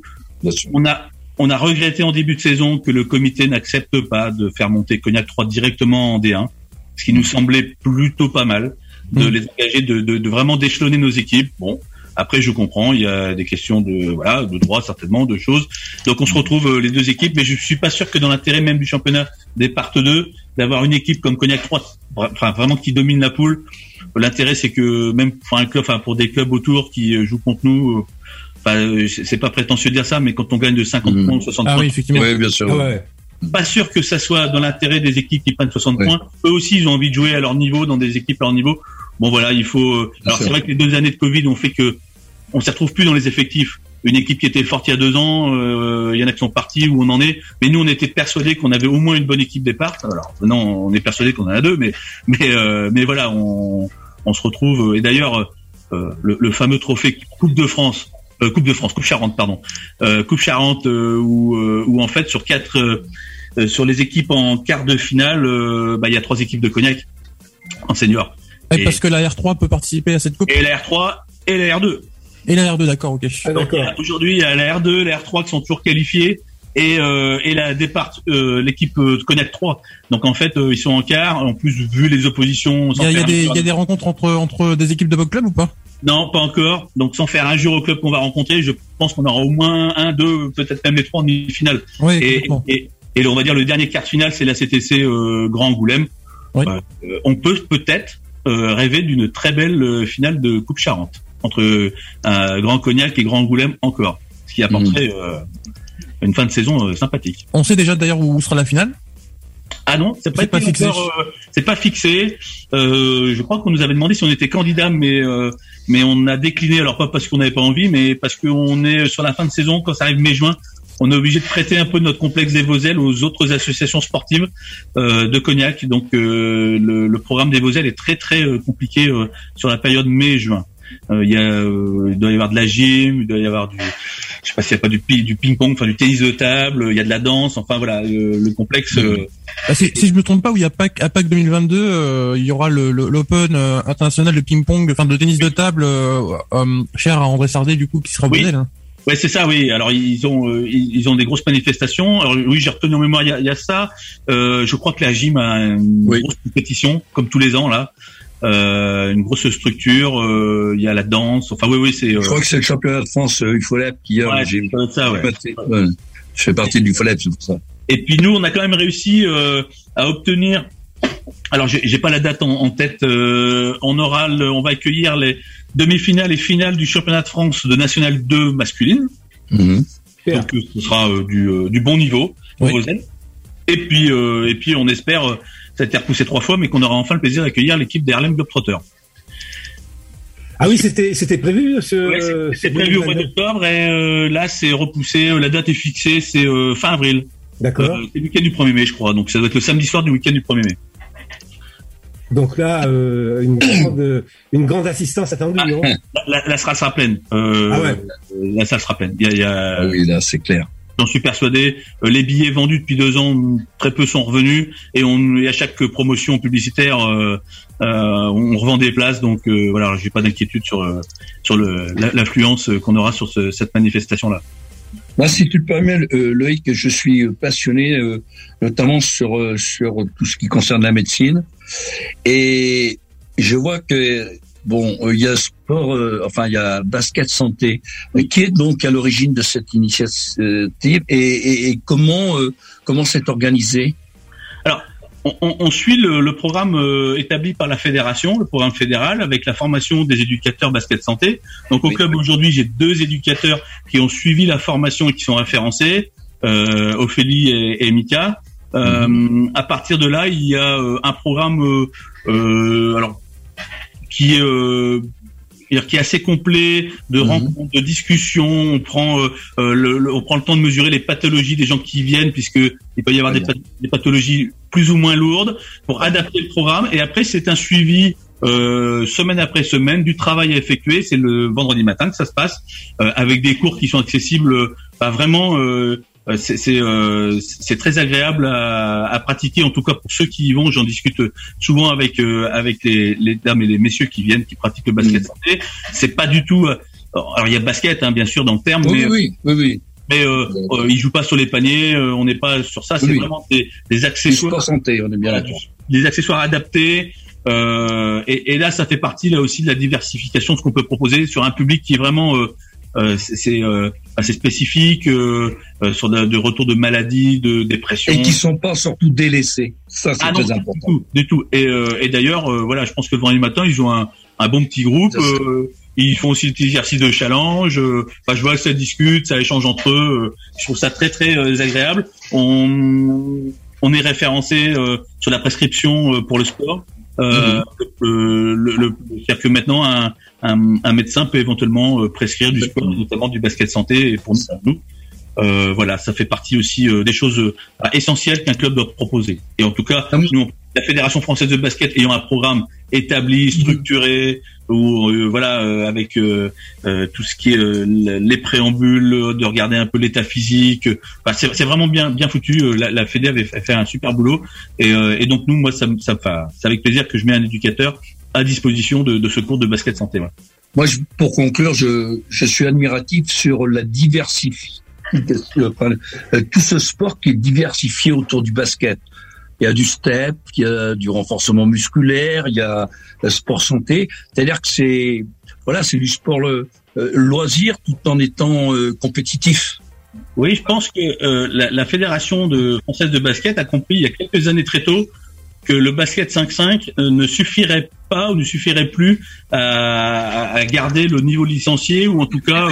On a regretté en début de saison que le comité n'accepte pas de faire monter Cognac 3 directement en D1, ce qui nous semblait plutôt pas mal, de les engager, de vraiment d'échelonner nos équipes. Bon, après je comprends, il y a des questions de droit certainement, de choses. Donc on se retrouve les deux équipes, mais je suis pas sûr que dans l'intérêt même du championnat des parts 2, d'avoir une équipe comme Cognac 3, enfin vraiment qui domine la poule. L'intérêt c'est que même pour des clubs autour qui jouent contre nous. C'est pas prétentieux de dire ça, mais quand on gagne de 50 points ou 60 points, oui, effectivement. Oui, bien sûr. Pas sûr que ça soit dans l'intérêt des équipes qui prennent 60 points. Eux aussi, ils ont envie de jouer à leur niveau, dans des équipes à leur niveau. Bon, voilà, il faut. Alors, c'est vrai que les 2 années de Covid ont fait que on s'y retrouve plus dans les effectifs. Une équipe qui était forte il y a 2 ans, il y en a qui sont partis où on en est. Mais nous, on était persuadés qu'on avait au moins une bonne équipe départ. Alors, maintenant, on est persuadés qu'on en a 2, mais voilà, on se retrouve. Et d'ailleurs, le fameux trophée Coupe Charente, pardon. Coupe Charente où en fait sur les équipes en quart de finale, il y a 3 équipes de Cognac en senior. Et parce que la R3 peut participer à cette coupe. Et la R3 et la R2. Et la R2, d'accord, ok. Donc aujourd'hui, il y a la R2, la R3 qui sont toujours qualifiées et la départ l'équipe Cognac 3. Donc en fait, ils sont en quart. En plus, vu les oppositions, il y a des rencontres entre des équipes de votre club ou pas? Non, pas encore. Donc, sans faire injure au club qu'on va rencontrer, je pense qu'on aura au moins 1, 2, peut-être même les 3 en demi-finale. Oui, et on va dire le dernier quart de finale, c'est la CTC Grand Angoulême. Oui. On peut peut-être rêver d'une très belle finale de Coupe Charente entre Grand Cognac et Grand Angoulême encore, ce qui apporterait une fin de saison sympathique. On sait déjà d'ailleurs où sera la finale? Ah non, c'est pas fixé. C'est pas fixé. Je crois qu'on nous avait demandé si on était candidat, mais on a décliné. Alors pas parce qu'on n'avait pas envie, mais parce qu'on est sur la fin de saison. Quand ça arrive mai-juin, on est obligé de prêter un peu de notre complexe des Voselles aux autres associations sportives de Cognac. Donc le programme des Voselles est très très compliqué sur la période mai-juin. Il doit y avoir de la gym, il doit y avoir je sais pas s'il y a pas du ping-pong, enfin du tennis de table, il y a de la danse, enfin voilà, le complexe. Si je me trompe pas, où il y a à Pâques 2022, il y aura l'Open international de ping-pong, enfin de tennis de table, cher à André Sardet du coup, qui sera Voselles. Hein. Ouais, c'est ça, oui. Alors ils ont des grosses manifestations. Alors oui, j'ai retenu en mémoire, il y a ça. Je crois que la gym a une grosse compétition, comme tous les ans là. Une grosse structure, il y a la danse. Enfin oui, c'est. Je crois que c'est le championnat de France UFOLEP qui a. Ouais, ça, ouais. Je fais partie du UFOLEP, c'est pour ça. Et puis nous, on a quand même réussi à obtenir. Alors j'ai pas la date en tête. On va accueillir les demi-finales et finales du championnat de France de National 2 masculine. Donc ce sera du bon niveau pour Voselles. Et puis on espère, ça a été repoussé 3 fois, mais qu'on aura enfin le plaisir d'accueillir l'équipe des Harlem Globetrotters. Ah oui, c'était prévu c'est prévu au mois d'octobre et là c'est repoussé. La date est fixée, c'est fin avril. D'accord. C'est le week-end du 1er mai, je crois. Donc ça doit être le samedi soir du week-end du 1er mai. Donc là, une grande assistance attendue, non? La salle sera pleine. La salle sera pleine. Oui, là c'est clair. J'en suis persuadé. Les billets vendus depuis 2 ans, très peu sont revenus, et à chaque promotion publicitaire, on revend des places. Donc voilà, j'ai pas d'inquiétude sur l'affluence qu'on aura sur cette manifestation-là. Moi, si tu le permets, Loïc, je suis passionné, notamment sur tout ce qui concerne la médecine, et je vois que bon, il y a sport, il y a basket santé, qui est donc à l'origine de cette initiative et comment c'est organisé? Alors, on suit le programme établi par la fédération, le programme fédéral, avec la formation des éducateurs basket santé. Donc au club aujourd'hui, j'ai 2 éducateurs qui ont suivi la formation et qui sont référencés, Ophélie et Mika. À partir de là, il y a un programme qui est assez complet de rencontres, de discussions. On prend le temps de mesurer les pathologies des gens qui viennent, puisque il peut y avoir des pathologies plus ou moins lourdes, pour adapter le programme. Et après, c'est un suivi semaine après semaine du travail à effectuer. C'est le vendredi matin que ça se passe, avec des cours qui sont accessibles. Vraiment, c'est très agréable à pratiquer, en tout cas pour ceux qui y vont. J'en discute souvent avec les dames et les messieurs qui viennent, qui pratiquent le basket santé. C'est pas du tout. Alors il y a basket, bien sûr, dans le terme, oui. Mais ils jouent pas sur les paniers. On n'est pas sur ça. C'est vraiment des accessoires. Sport santé, on est bien d'accord. Des accessoires adaptés. Et là, ça fait partie là aussi de la diversification de ce qu'on peut proposer sur un public qui est vraiment c'est assez spécifique, sur de retour de maladies, de dépression. Et qui sont pas surtout délaissés. Ça, c'est très important. Du tout. Et d'ailleurs, je pense que le vendredi matin, ils ont un bon petit groupe. Ils font aussi des exercices de challenge. Je vois que ça discute, ça échange entre eux. Je trouve ça très très agréable. On est référencé sur la prescription pour le sport. C'est-à-dire que maintenant un médecin peut éventuellement prescrire du sport, notamment du basket santé, et pour nous. Ça fait partie aussi des choses essentielles qu'un club doit proposer. Et en tout cas, nous, la Fédération française de basket ayant un programme établi, structuré, avec tout ce qui est les préambules, de regarder un peu l'état physique. C'est vraiment bien foutu. La Fédé avait fait un super boulot. Et donc nous, moi, c'est avec plaisir que je mets un éducateur à disposition de ce cours de basket santé. Ouais. Moi, pour conclure, je suis admiratif sur la diversification. Tout ce sport qui est diversifié autour du basket. Il y a du step, il y a du renforcement musculaire, il y a le sport santé. C'est-à-dire que c'est du sport loisir tout en étant compétitif. Oui, je pense que la Fédération française de basket a compris il y a quelques années très tôt que le basket 5-5 ne suffirait pas ou ne suffirait plus à garder le niveau licencié, ou en tout cas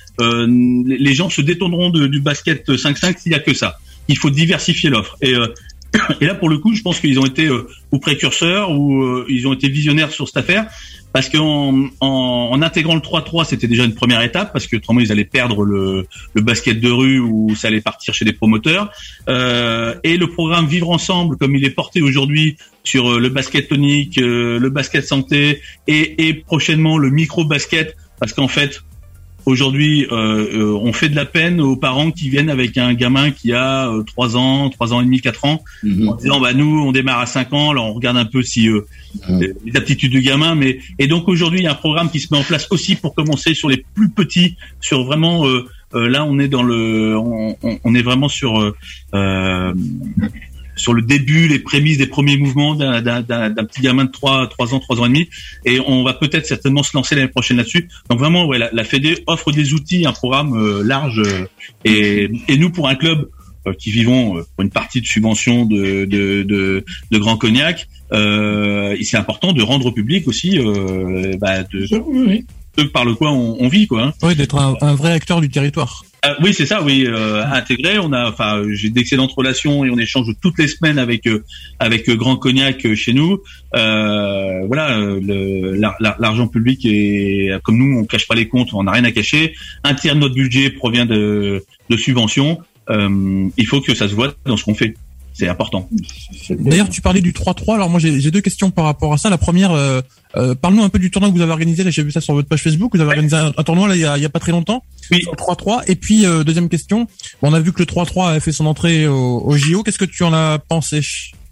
les gens se détourneront du basket 5-5 s'il y a que ça. Il faut diversifier l'offre. Et là, pour le coup, je pense qu'ils ont été ou précurseurs ou ils ont été visionnaires sur cette affaire, parce qu'en intégrant le 3-3, c'était déjà une première étape, parce que autrement ils allaient perdre le basket de rue, ou ça allait partir chez des promoteurs. Et le programme Vivre Ensemble, comme il est porté aujourd'hui sur le basket tonique, le basket santé et prochainement le micro-basket, parce qu'en fait, aujourd'hui, on fait de la peine aux parents qui viennent avec un gamin qui a 3 ans et demi, 4 ans, en disant nous on démarre à 5 ans, alors on regarde un peu si les aptitudes du gamin, et donc aujourd'hui il y a un programme qui se met en place aussi pour commencer sur les plus petits, sur vraiment là on est on est vraiment sur le début, les prémices des premiers mouvements d'un petit gamin de 3 ans et demi, et on va peut-être certainement se lancer l'année prochaine là-dessus. Donc vraiment, la Fédé offre des outils, un programme large, et nous, pour un club qui vivons pour une partie de subvention de Grand Cognac, c'est important de rendre au public aussi par le quoi on vit, quoi. Oui, d'être un vrai acteur du territoire. Oui, c'est ça, oui, intégré. J'ai d'excellentes relations et on échange toutes les semaines avec Grand Cognac chez nous. L'argent public est, comme nous, on cache pas les comptes, on n'a rien à cacher. Un tiers de notre budget provient de subventions. Il faut que ça se voit dans ce qu'on fait. C'est important. D'ailleurs, tu parlais du 3-3. Alors moi, j'ai 2 questions par rapport à ça. La première, parle-nous un peu du tournoi que vous avez organisé. Là, j'ai vu ça sur votre page Facebook. Vous avez organisé un tournoi là il y a pas très longtemps. Oui. Sur le 3-3. Et puis deuxième question. On a vu que le 3-3 a fait son entrée au JO. Qu'est-ce que tu en as pensé? Alors,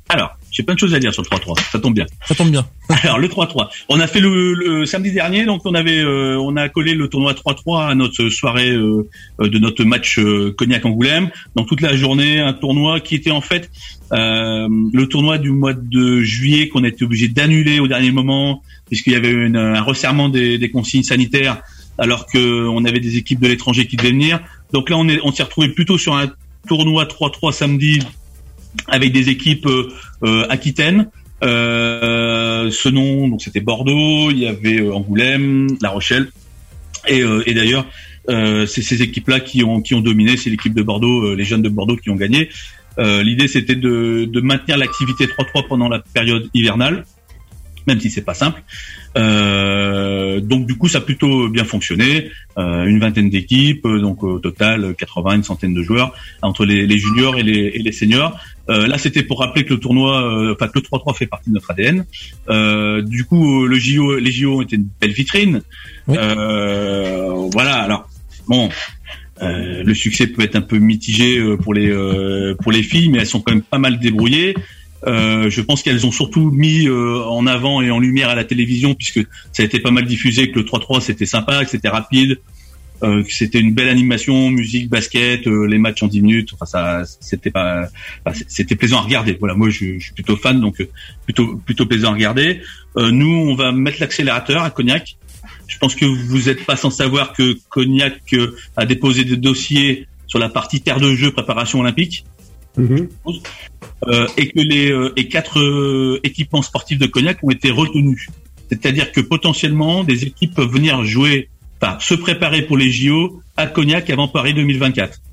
J'ai plein de choses à dire sur le 3-3. Ça tombe bien. Ça tombe bien. Alors le 3-3. On a fait le samedi dernier, donc on a collé le tournoi 3-3 à notre soirée de notre match Cognac-Angoulême. Donc toute la journée, un tournoi qui était en fait le tournoi du mois de juillet qu'on a été obligé d'annuler au dernier moment puisqu'il y avait un resserrement des consignes sanitaires alors que on avait des équipes de l'étranger qui devaient venir. Donc là on s'est retrouvé plutôt sur un tournoi 3-3 samedi avec des équipes aquitaines. Ce nom, donc c'était Bordeaux, il y avait Angoulême, La Rochelle, et d'ailleurs c'est ces équipes-là qui ont dominé. C'est l'équipe de Bordeaux, les jeunes de Bordeaux qui ont gagné. L'idée c'était de maintenir l'activité 3-3 pendant la période hivernale, même si c'est pas simple. Donc du coup ça a plutôt bien fonctionné. Une vingtaine d'équipes, donc au total 80, une centaine de joueurs entre les juniors et les seniors. Là c'était pour rappeler que le tournoi, que le 3-3 fait partie de notre ADN. Du coup les JO ont été une belle vitrine. Oui. Voilà. Alors bon. Le succès peut être un peu mitigé pour les filles, mais elles sont quand même pas mal débrouillées. Je pense qu'elles ont surtout mis en avant et en lumière à la télévision, puisque ça a été pas mal diffusé, que le 3-3 c'était sympa, que c'était rapide, que c'était une belle animation, musique, basket, les matchs en 10 minutes. Enfin c'était plaisant à regarder. Voilà, moi je suis plutôt fan, donc plutôt plaisant à regarder. Nous on va mettre l'accélérateur à Cognac. Je pense que vous n'êtes pas sans savoir que Cognac a déposé des dossiers sur la partie terre de jeu préparation olympique. Mmh. Et que les 4 équipements sportifs de Cognac ont été retenus. C'est-à-dire que potentiellement des équipes peuvent venir jouer, se préparer pour les JO à Cognac avant Paris 2024.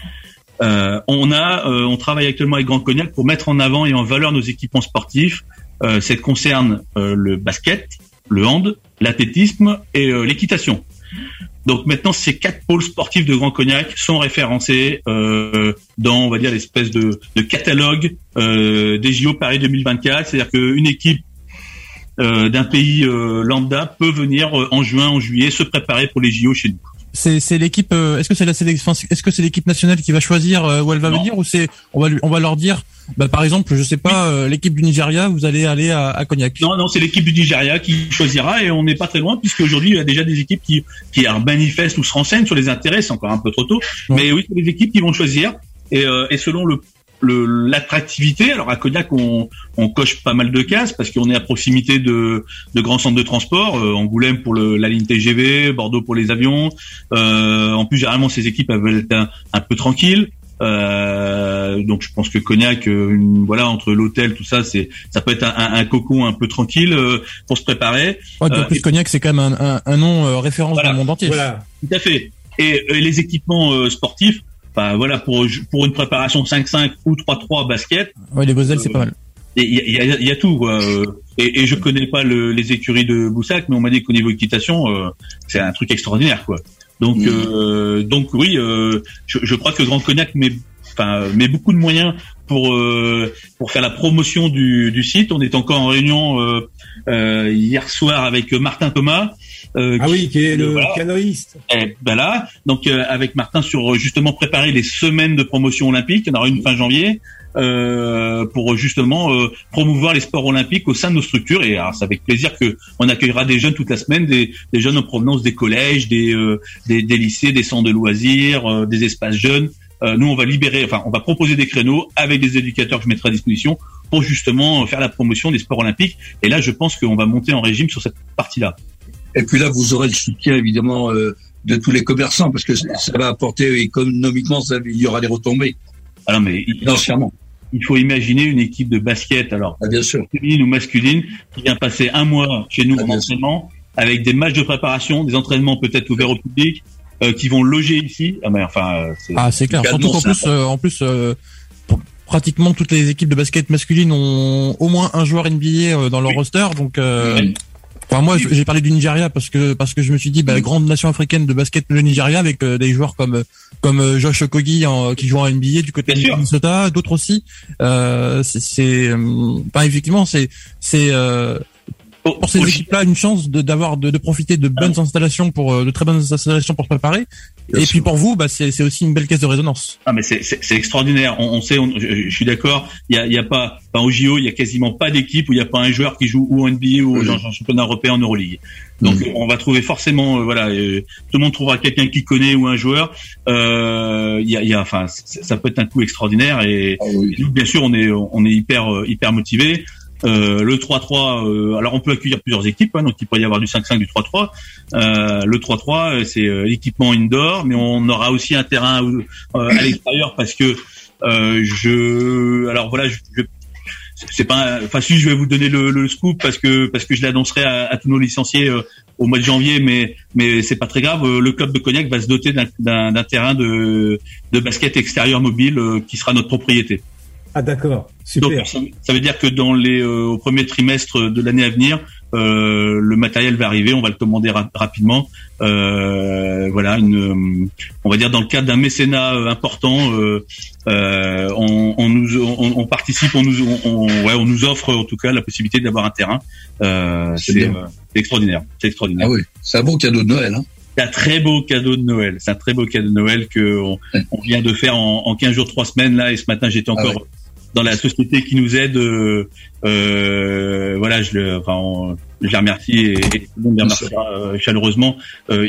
On travaille actuellement avec Grand Cognac pour mettre en avant et en valeur nos équipements sportifs. Ça concerne le basket, le hand, l'athlétisme et l'équitation. Donc maintenant, ces 4 pôles sportifs de Grand Cognac sont référencés dans, on va dire, l'espèce de catalogue des JO Paris 2024. C'est-à-dire qu'une équipe d'un pays lambda peut venir en juin, en juillet, se préparer pour les JO chez nous. C'est l'équipe. Est-ce que c'est la sélection? Est-ce que c'est l'équipe nationale qui va choisir où elle va venir, ou c'est on va leur dire, par exemple, je sais pas, l'équipe du Nigeria, vous allez aller à Cognac. Non, c'est l'équipe du Nigeria qui choisira, et on n'est pas très loin, puisque aujourd'hui il y a déjà des équipes qui manifestent ou se renseignent sur les intérêts. C'est encore un peu trop tôt, mais oui, c'est les équipes qui vont choisir, et selon l'attractivité. Alors à Cognac, on coche pas mal de cases parce qu'on est à proximité de grands centres de transport. Angoulême pour la ligne TGV, Bordeaux pour les avions. En plus, généralement, ces équipes veulent être un peu tranquilles. Donc je pense que Cognac, entre l'hôtel, tout ça, ça peut être un cocon un peu tranquille pour se préparer. Ouais, en plus Cognac, c'est quand même un nom référence dans le monde entier. Voilà. Tout à fait. Et les équipements sportifs. Pour une préparation 5-5 ou 3-3 basket. Ouais, les Boselles, c'est pas mal. Il y a tout, quoi. Et je connais pas les écuries de Boussac, mais on m'a dit qu'au niveau équitation, c'est un truc extraordinaire, quoi. Donc oui, je crois que Grand Cognac met beaucoup de moyens pour faire la promotion du site. On est encore en réunion hier soir avec Martin Thomas. Qui est le canoïste. Donc avec Martin sur justement préparer les semaines de promotion olympique. Il y en aura une fin janvier pour justement promouvoir les sports olympiques au sein de nos structures. Et alors, c'est avec plaisir que on accueillera des jeunes toute la semaine, des jeunes en provenance des collèges, des lycées, des centres de loisirs, des espaces jeunes. Nous, on va proposer des créneaux avec des éducateurs que je mettrai à disposition pour justement faire la promotion des sports olympiques. Et là, je pense qu'on va monter en régime sur cette partie-là. Et puis là, vous aurez le soutien évidemment de tous les commerçants, parce que ça va apporter économiquement, il y aura des retombées. Alors, mais financièrement, il faut imaginer une équipe de basket, bien sûr, féminine ou masculine, qui vient passer un mois chez nous en entraînement, avec des matchs de préparation, des entraînements peut-être ouverts au public, qui vont loger ici. C'est clair. Surtout qu'en plus, pratiquement toutes les équipes de basket masculine ont au moins un joueur NBA dans leur roster, donc. Moi, j'ai parlé du Nigeria parce que je me suis dit, grande nation africaine de basket, le Nigeria, avec des joueurs comme Josh Okogie qui joue en NBA du côté de Minnesota, d'autres aussi. Effectivement, pour ces équipes-là une chance de profiter de bonnes installations de très bonnes installations pour se préparer. Bien sûr. Puis pour vous, c'est aussi une belle caisse de résonance. Ah mais c'est extraordinaire. On sait, je suis d'accord. Il y a pas au JO, il y a quasiment pas d'équipe où il y a pas un joueur qui joue ou en NBA ou en championnat européen, en Euroleague. Donc on va trouver forcément, tout le monde trouvera quelqu'un qui connaît ou un joueur. Ça peut être un coup extraordinaire et nous, bien sûr, on est hyper motivés. Le 3-3, alors on peut accueillir plusieurs équipes, donc il peut y avoir du 5-5, du 3-3. Le 3-3, c'est l'équipement indoor, mais on aura aussi un terrain à l'extérieur parce que c'est pas facile. Je vais vous donner le scoop parce que je l'annoncerai à tous nos licenciés au mois de janvier, mais c'est pas très grave. Le club de Cognac va se doter d'un terrain de basket extérieur mobile qui sera notre propriété. Ah d'accord, super. Donc, ça veut dire que au premier trimestre de l'année à venir, le matériel va arriver, on va le commander rapidement. On va dire dans le cadre d'un mécénat important, on participe, on nous offre en tout cas la possibilité d'avoir un terrain. C'est extraordinaire, c'est extraordinaire. Ah oui, c'est un beau cadeau de Noël, hein. C'est un très beau cadeau de Noël. C'est un très beau cadeau de Noël on vient de faire en 15 jours, 3 semaines là. Et ce matin, j'étais encore dans la société qui nous aide. Je la remercie et tout le monde les remerciera chaleureusement.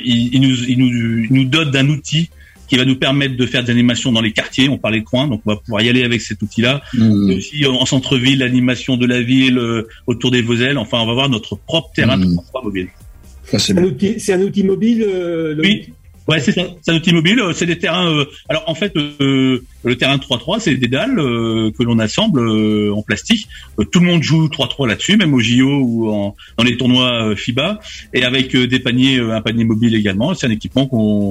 Il nous dote d'un outil qui va nous permettre de faire des animations dans les quartiers. On parlait de coins, donc on va pouvoir y aller avec cet outil-là. Et aussi en centre-ville, l'animation de la ville autour des Voselles. Enfin, on va avoir notre propre terrain de transport mobile. C'est un outil mobile. Oui. Ouais, c'est ça. C'est un outil mobile. C'est des terrains. Alors en fait, le terrain 3-3, c'est des dalles que l'on assemble en plastique. Tout le monde joue 3-3 là-dessus, même au JO ou dans les tournois FIBA, et avec des paniers, un panier mobile également. C'est un équipement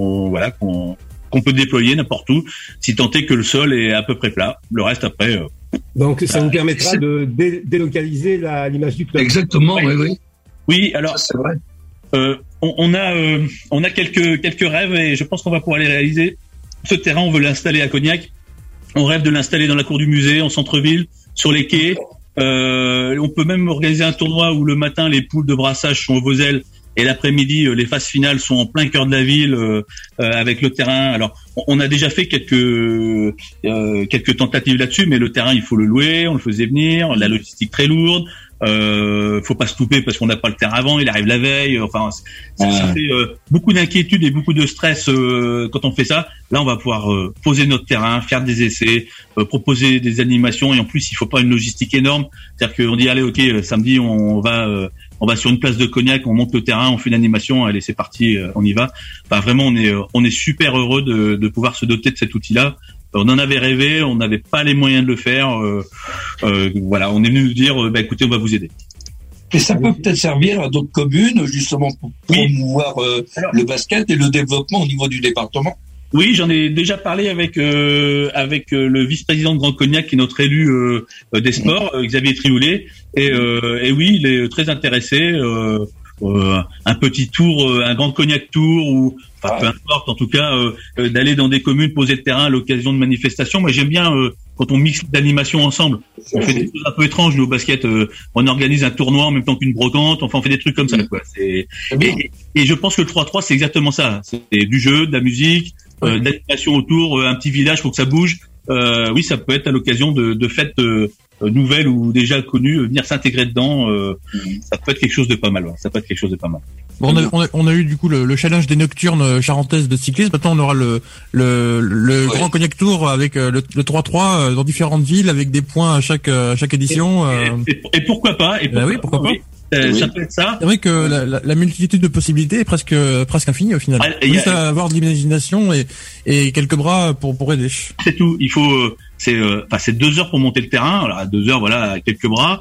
qu'on peut déployer n'importe où, si tant est que le sol est à peu près plat. Le reste après. Donc ça vous permettra de délocaliser l'image du club. Exactement. Oui. Oui, alors. Ça, c'est vrai. On a quelques rêves et je pense qu'on va pouvoir les réaliser. Ce terrain, on veut l'installer à Cognac. On rêve de l'installer dans la cour du musée, en centre-ville, sur les quais. On peut même organiser un tournoi où le matin, les poules de brassage sont au Voselles et l'après-midi, les phases finales sont en plein cœur de la ville avec le terrain. Alors, on a déjà fait quelques tentatives là-dessus, mais le terrain, il faut le louer, on le faisait venir, la logistique très lourde. Faut pas se louper parce qu'on n'a pas le terrain avant, il arrive la veille. Enfin, ça fait beaucoup d'inquiétude et beaucoup de stress quand on fait ça. Là, on va pouvoir poser notre terrain, faire des essais, proposer des animations, et en plus, il faut pas une logistique énorme. C'est-à-dire qu'on dit allez, ok, samedi, on va sur une place de Cognac, on monte le terrain, on fait une animation, allez, c'est parti, on y va. Enfin, vraiment, on est super heureux de pouvoir se doter de cet outil-là. On en avait rêvé, on n'avait pas les moyens de le faire. On est venu nous dire, écoutez, on va vous aider. Et ça peut peut-être servir à d'autres communes, justement, pour promouvoir le basket et le développement au niveau du département. Oui, j'en ai déjà parlé avec le vice-président de Grand Cognac, qui est notre élu des sports, Xavier Triolet. Et oui, il est très intéressé. Un petit tour, un Grand Cognac tour, ou peu importe, en tout cas, d'aller dans des communes, poser le terrain à l'occasion de manifestations. Moi, j'aime bien quand on mixe d'animations ensemble. On fait des choses un peu étranges, nous, au basket. On organise un tournoi en même temps qu'une brocante. Enfin, on fait des trucs comme ça, quoi. Et je pense que le 3-3, c'est exactement ça. C'est du jeu, de la musique, d'animation autour, un petit village pour que ça bouge. Oui, ça peut être à l'occasion de fêtes nouvelles ou déjà connues, venir s'intégrer dedans. Ça peut être quelque chose de pas mal. Ouais. Ça peut être quelque chose de pas mal. Bon, on a eu du coup le challenge des nocturnes charentaises de cyclisme. Maintenant, on aura le Grand Cognac Tour avec le 3-3 dans différentes villes avec des points à chaque édition. Et pourquoi pas? Oui, pourquoi pas? Ça peut être ça. C'est vrai que la multitude de possibilités est presque infinie au final. Il faut juste avoir de l'imagination et quelques bras pour aider. C'est tout. Il faut c'est 2 heures pour monter le terrain. Alors à 2 heures, voilà, quelques bras.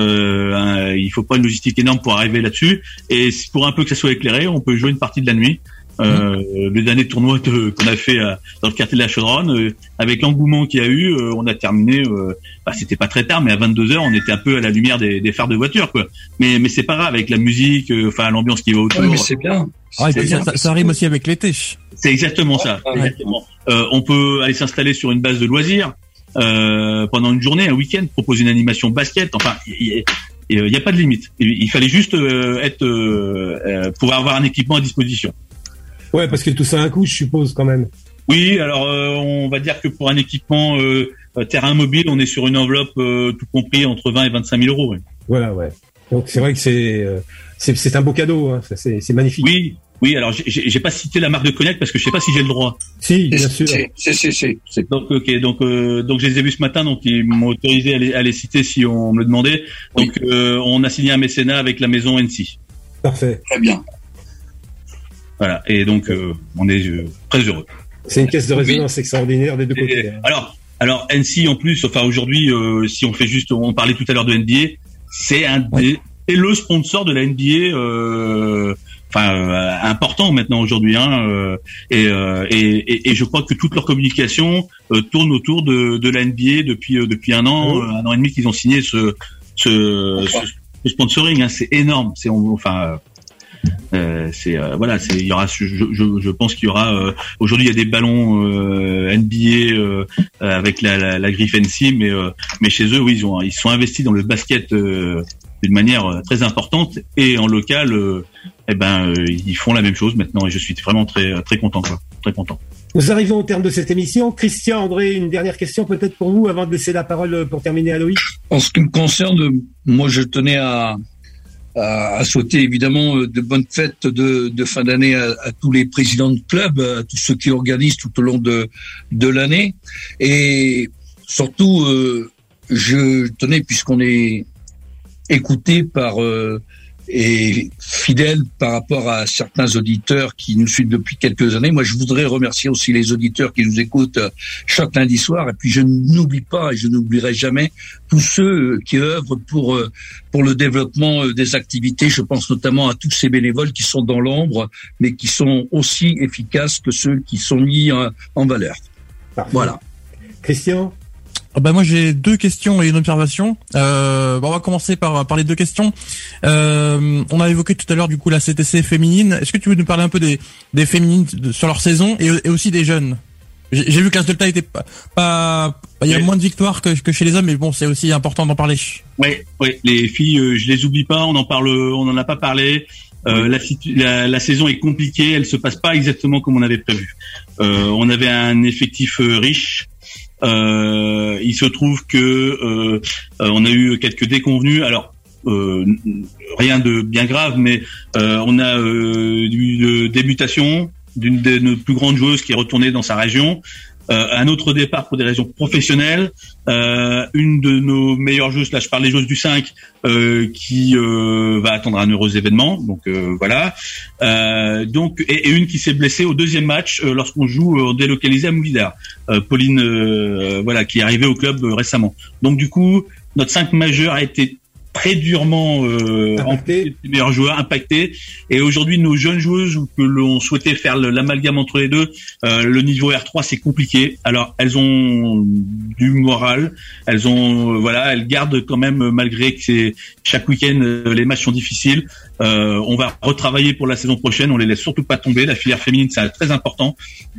Il faut pas une logistique énorme pour arriver là-dessus. Et pour un peu que ça soit éclairé, on peut jouer une partie de la nuit. Le dernier tournoi qu'on a fait dans le quartier de la Chaudronne, avec l'engouement qu'il y a eu, on a terminé. C'était pas très tard, mais à 22h, on était un peu à la lumière des phares de voiture, quoi. Mais c'est pas grave, avec la musique, l'ambiance qui va autour. Oui, mais c'est bien. Ça rime aussi avec l'été. C'est exactement ça. Exactement. On peut aller s'installer sur une base de loisirs pendant une journée, un week-end, proposer une animation basket. Enfin, il il n'y a pas de limite. Il fallait juste pouvoir avoir un équipement à disposition. Ouais, parce que tout ça a un coût, je suppose, quand même. Oui, alors on va dire que pour un équipement terrain mobile, on est sur une enveloppe tout compris entre 20 et 25 000 euros. Oui. Voilà, ouais. Donc c'est vrai que c'est un beau cadeau, hein. C'est magnifique. Oui. Alors j'ai pas cité la marque de cognac parce que je sais pas si j'ai le droit. Si, bien sûr. C'est. Donc donc je les ai vus ce matin, donc ils m'ont autorisé à les citer si on me le demandait. Donc on a signé un mécénat avec la maison NC. Parfait. Très bien. Voilà. Et donc on est très heureux. C'est une caisse de résonance extraordinaire des deux côtés. Alors NC en plus, enfin aujourd'hui, si on fait juste, on parlait tout à l'heure de NBA, c'est le sponsor de la NBA, important maintenant aujourd'hui, hein. Et je crois que toute leur communication tourne autour de la NBA depuis un an et demi qu'ils ont signé ce sponsoring. Hein. C'est énorme. Il y aura, je pense qu'il y aura aujourd'hui il y a des ballons NBA avec la griffe NC, mais chez eux oui ils sont investis dans le basket d'une manière très importante, et en local ils font la même chose maintenant, et je suis vraiment très très content, quoi. Très content. Nous arrivons au terme de cette émission. Christian, André, une dernière question peut-être pour vous avant de laisser la parole pour terminer à Loïc. En ce qui me concerne, moi je tenais à souhaiter évidemment de bonnes fêtes de fin d'année à tous les présidents de club, à tous ceux qui organisent tout au long de l'année, et surtout je tenais, puisqu'on est écouté par et fidèle par rapport à certains auditeurs qui nous suivent depuis quelques années. Moi, je voudrais remercier aussi les auditeurs qui nous écoutent chaque lundi soir. Et puis, je n'oublie pas et je n'oublierai jamais tous ceux qui œuvrent pour le développement des activités. Je pense notamment à tous ces bénévoles qui sont dans l'ombre, mais qui sont aussi efficaces que ceux qui sont mis en valeur. Parfait. Voilà. Christian? Moi j'ai deux questions et une observation. On va commencer par les deux questions. On a évoqué tout à l'heure du coup la CTC féminine. Est-ce que tu veux nous parler un peu des féminines sur leur saison et aussi des jeunes? J'ai vu que la Delta était pas il y a moins de victoires que chez les hommes, mais bon, c'est aussi important d'en parler. Oui, les filles, je les oublie pas, on en a pas parlé. La saison est compliquée, elle se passe pas exactement comme on avait prévu. On avait un effectif riche. Il se trouve que on a eu quelques déconvenues. Alors rien de bien grave, mais on a eu des mutations d'une de nos plus grandes joueuses qui est retournée dans sa région. Un autre départ pour des raisons professionnelles. Une de nos meilleures joueuses, là je parle des joueuses du 5, qui va attendre un heureux événement. Donc voilà. Et une qui s'est blessée au deuxième match lorsqu'on joue délocalisé à Moulidar. Pauline, qui est arrivée au club récemment. Donc du coup, notre 5 majeur a été très durement impacté, les meilleurs joueurs impactés, et aujourd'hui nos jeunes joueuses que l'on souhaitait faire l'amalgame entre les deux, le niveau R3 c'est compliqué. Alors elles ont du moral, elles gardent quand même, malgré que c'est chaque week-end les matchs sont difficiles. On va retravailler pour la saison prochaine, on les laisse surtout pas tomber. La filière féminine c'est très important.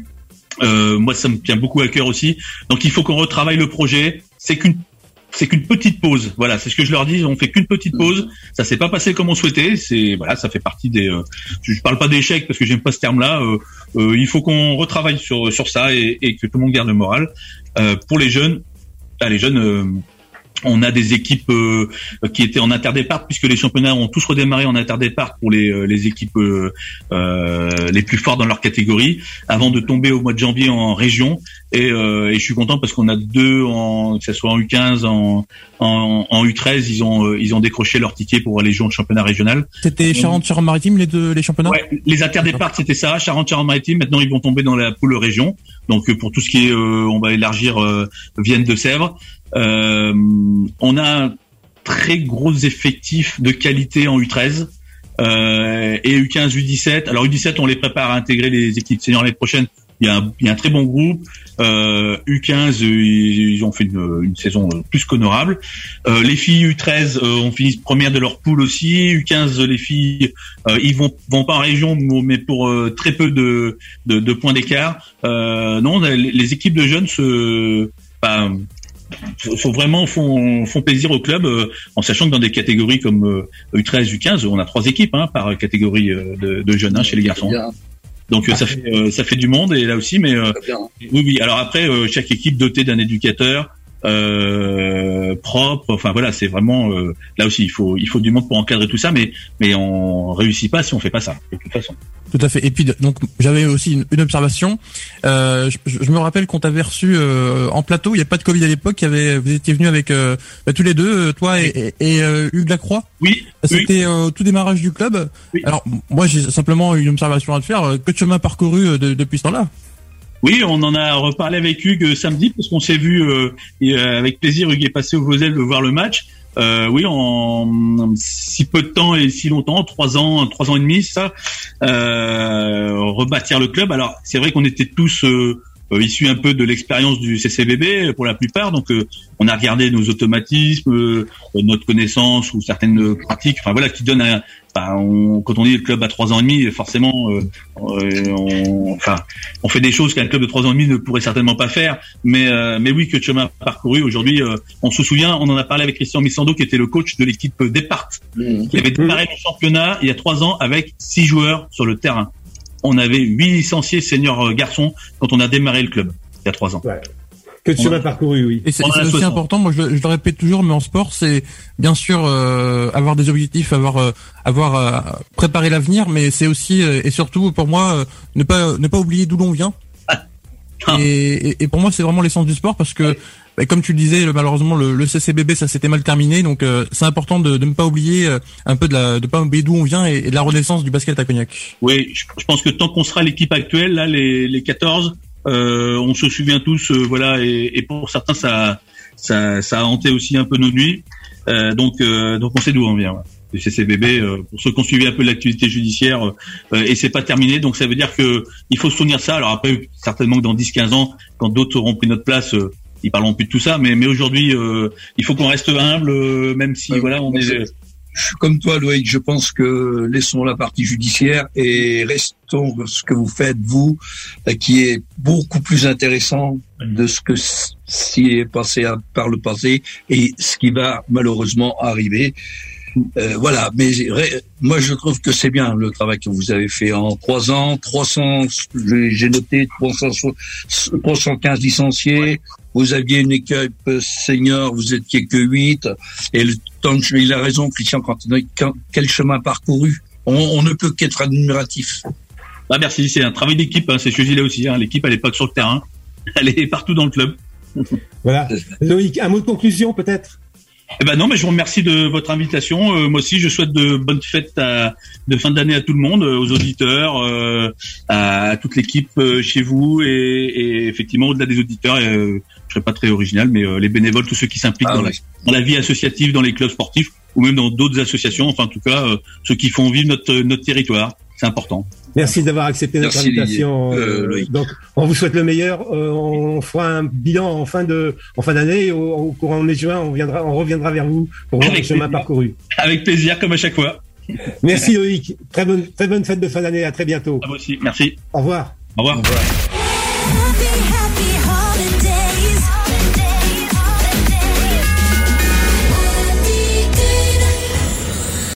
Moi ça me tient beaucoup à cœur aussi, donc il faut qu'on retravaille le projet. C'est qu'une petite pause. Voilà, c'est ce que je leur dis. On fait qu'une petite pause. Ça s'est pas passé comme on souhaitait. Ça fait partie des. Je parle pas d'échec parce que j'aime pas ce terme-là. Il faut qu'on retravaille sur ça et que tout le monde garde le moral. Pour les jeunes, on a des équipes qui étaient en interdépart, puisque les championnats ont tous redémarré en interdépart pour les équipes les plus fortes dans leur catégorie, avant de tomber au mois de janvier en région. Et je suis content parce qu'on a deux, que ce soit en U15, en U13, ils ont décroché leur ticket pour aller jouer en championnat régional. C'était Charente-Maritime les championnats. Ouais, les interdéparts c'était ça, Charente-Maritime. Maintenant ils vont tomber dans la poule région. Donc pour tout ce qui est, on va élargir Vienne de Sèvres. On a un très gros effectif de qualité en U13 et U15, U17. Alors U17, on les prépare à intégrer les équipes seniors l'année prochaine. Il y a un très bon groupe. U15, ils ont fait une saison plus qu'honorable. Les filles U13 ont fini première de leur poule aussi. U15, les filles, ils vont pas en région, mais pour très peu de points d'écart. Non, les équipes de jeunes font plaisir au club, en sachant que dans des catégories comme U13, U15, on a 3 équipes par catégorie de jeunes chez les garçons. Donc ça fait du monde, et là aussi, mais oui. Alors après, chaque équipe dotée d'un éducateur propre. Enfin voilà, c'est vraiment là aussi, il faut du monde pour encadrer tout ça, mais on réussit pas si on fait pas ça de toute façon. Tout à fait. Et puis donc j'avais aussi une observation. Je me rappelle qu'on t'avait reçu en plateau. Il n'y a pas de Covid à l'époque. Vous étiez venus avec tous les deux, toi et Hugues Lacroix. Oui. C'était au tout démarrage du club. Oui. Alors moi j'ai simplement une observation à te faire. Que de chemin parcouru depuis ce temps-là. Oui, on en a reparlé avec Hugues samedi, parce qu'on s'est vu avec plaisir. Hugues est passé au Vosel voir le match. Oui, en si peu de temps et si longtemps, 3 ans et demi, ça, rebâtir le club. Alors, c'est vrai qu'on était tous issus un peu de l'expérience du CCBB pour la plupart, donc on a regardé nos automatismes, notre connaissance ou certaines pratiques, enfin voilà, qui donnent quand on dit le club à 3 ans et demi, forcément, on fait des choses qu'un club de 3 ans et demi ne pourrait certainement pas faire. Mais oui, que de chemin parcouru. Aujourd'hui, on se souvient, on en a parlé avec Christian Missando, qui était le coach de l'équipe Départ, qui avait démarré le championnat il y a 3 ans avec 6 joueurs sur le terrain. On avait 8 licenciés seniors garçons quand on a démarré le club il y a 3 ans. Ouais. Que de chemin parcouru, oui. Et c'est aussi important, moi je le répète toujours, mais en sport, c'est bien sûr avoir des objectifs, avoir préparé l'avenir, mais c'est aussi et surtout pour moi ne pas oublier d'où l'on vient. Et pour moi, c'est vraiment l'essence du sport, parce que comme tu le disais, malheureusement le CCBB ça s'était mal terminé, donc c'est important de ne pas oublier de pas oublier d'où on vient et de la renaissance du basket à Cognac. Oui, je pense que tant qu'on sera l'équipe actuelle, là les 14, on se souvient tous, voilà, et pour certains ça a hanté aussi un peu nos nuits, donc on sait d'où on vient. Ouais. Le CCBB, pour ceux qui ont suivi un peu l'activité judiciaire, et c'est pas terminé, donc ça veut dire que il faut se souvenir de ça. Alors après, certainement que dans 10-15 ans, quand d'autres auront pris notre place, ils parleront plus de tout ça, mais aujourd'hui, il faut qu'on reste humble, même si voilà, on est. Je suis comme toi, Loïc. Je pense que laissons la partie judiciaire et restons ce que vous faites, vous, qui est beaucoup plus intéressant de ce que s'y est passé par le passé et ce qui va malheureusement arriver. Voilà, mais moi je trouve que c'est bien le travail que vous avez fait en 3 ans, 300, j'ai noté 315 licenciés. Vous aviez une équipe senior, vous étiez que 8. Et il a raison, Christian, quel chemin parcouru. On ne peut qu'être admiratif. Ah, merci, c'est un travail d'équipe, c'est ce que je dis là aussi. L'équipe, elle est pas que sur le terrain, elle est partout dans le club. Voilà. Loïc, un mot de conclusion peut-être? Non, mais je vous remercie de votre invitation. Moi aussi, je souhaite de bonnes fêtes de fin d'année à tout le monde, aux auditeurs, à toute l'équipe chez vous, et effectivement au-delà des auditeurs. Je serai pas très original, mais les bénévoles, tous ceux qui s'impliquent dans la vie associative, dans les clubs sportifs, ou même dans d'autres associations. Enfin, en tout cas, ceux qui font vivre notre territoire. C'est important. Merci d'avoir accepté notre invitation. Donc, on vous souhaite le meilleur. On fera un bilan en fin d'année. Au courant de juin, on reviendra vers vous pour voir le chemin parcouru. Avec plaisir, comme à chaque fois. Merci Loïc. Très bonne fête de fin d'année. À très bientôt. À vous aussi. Merci. Au revoir. Au revoir. Happy, happy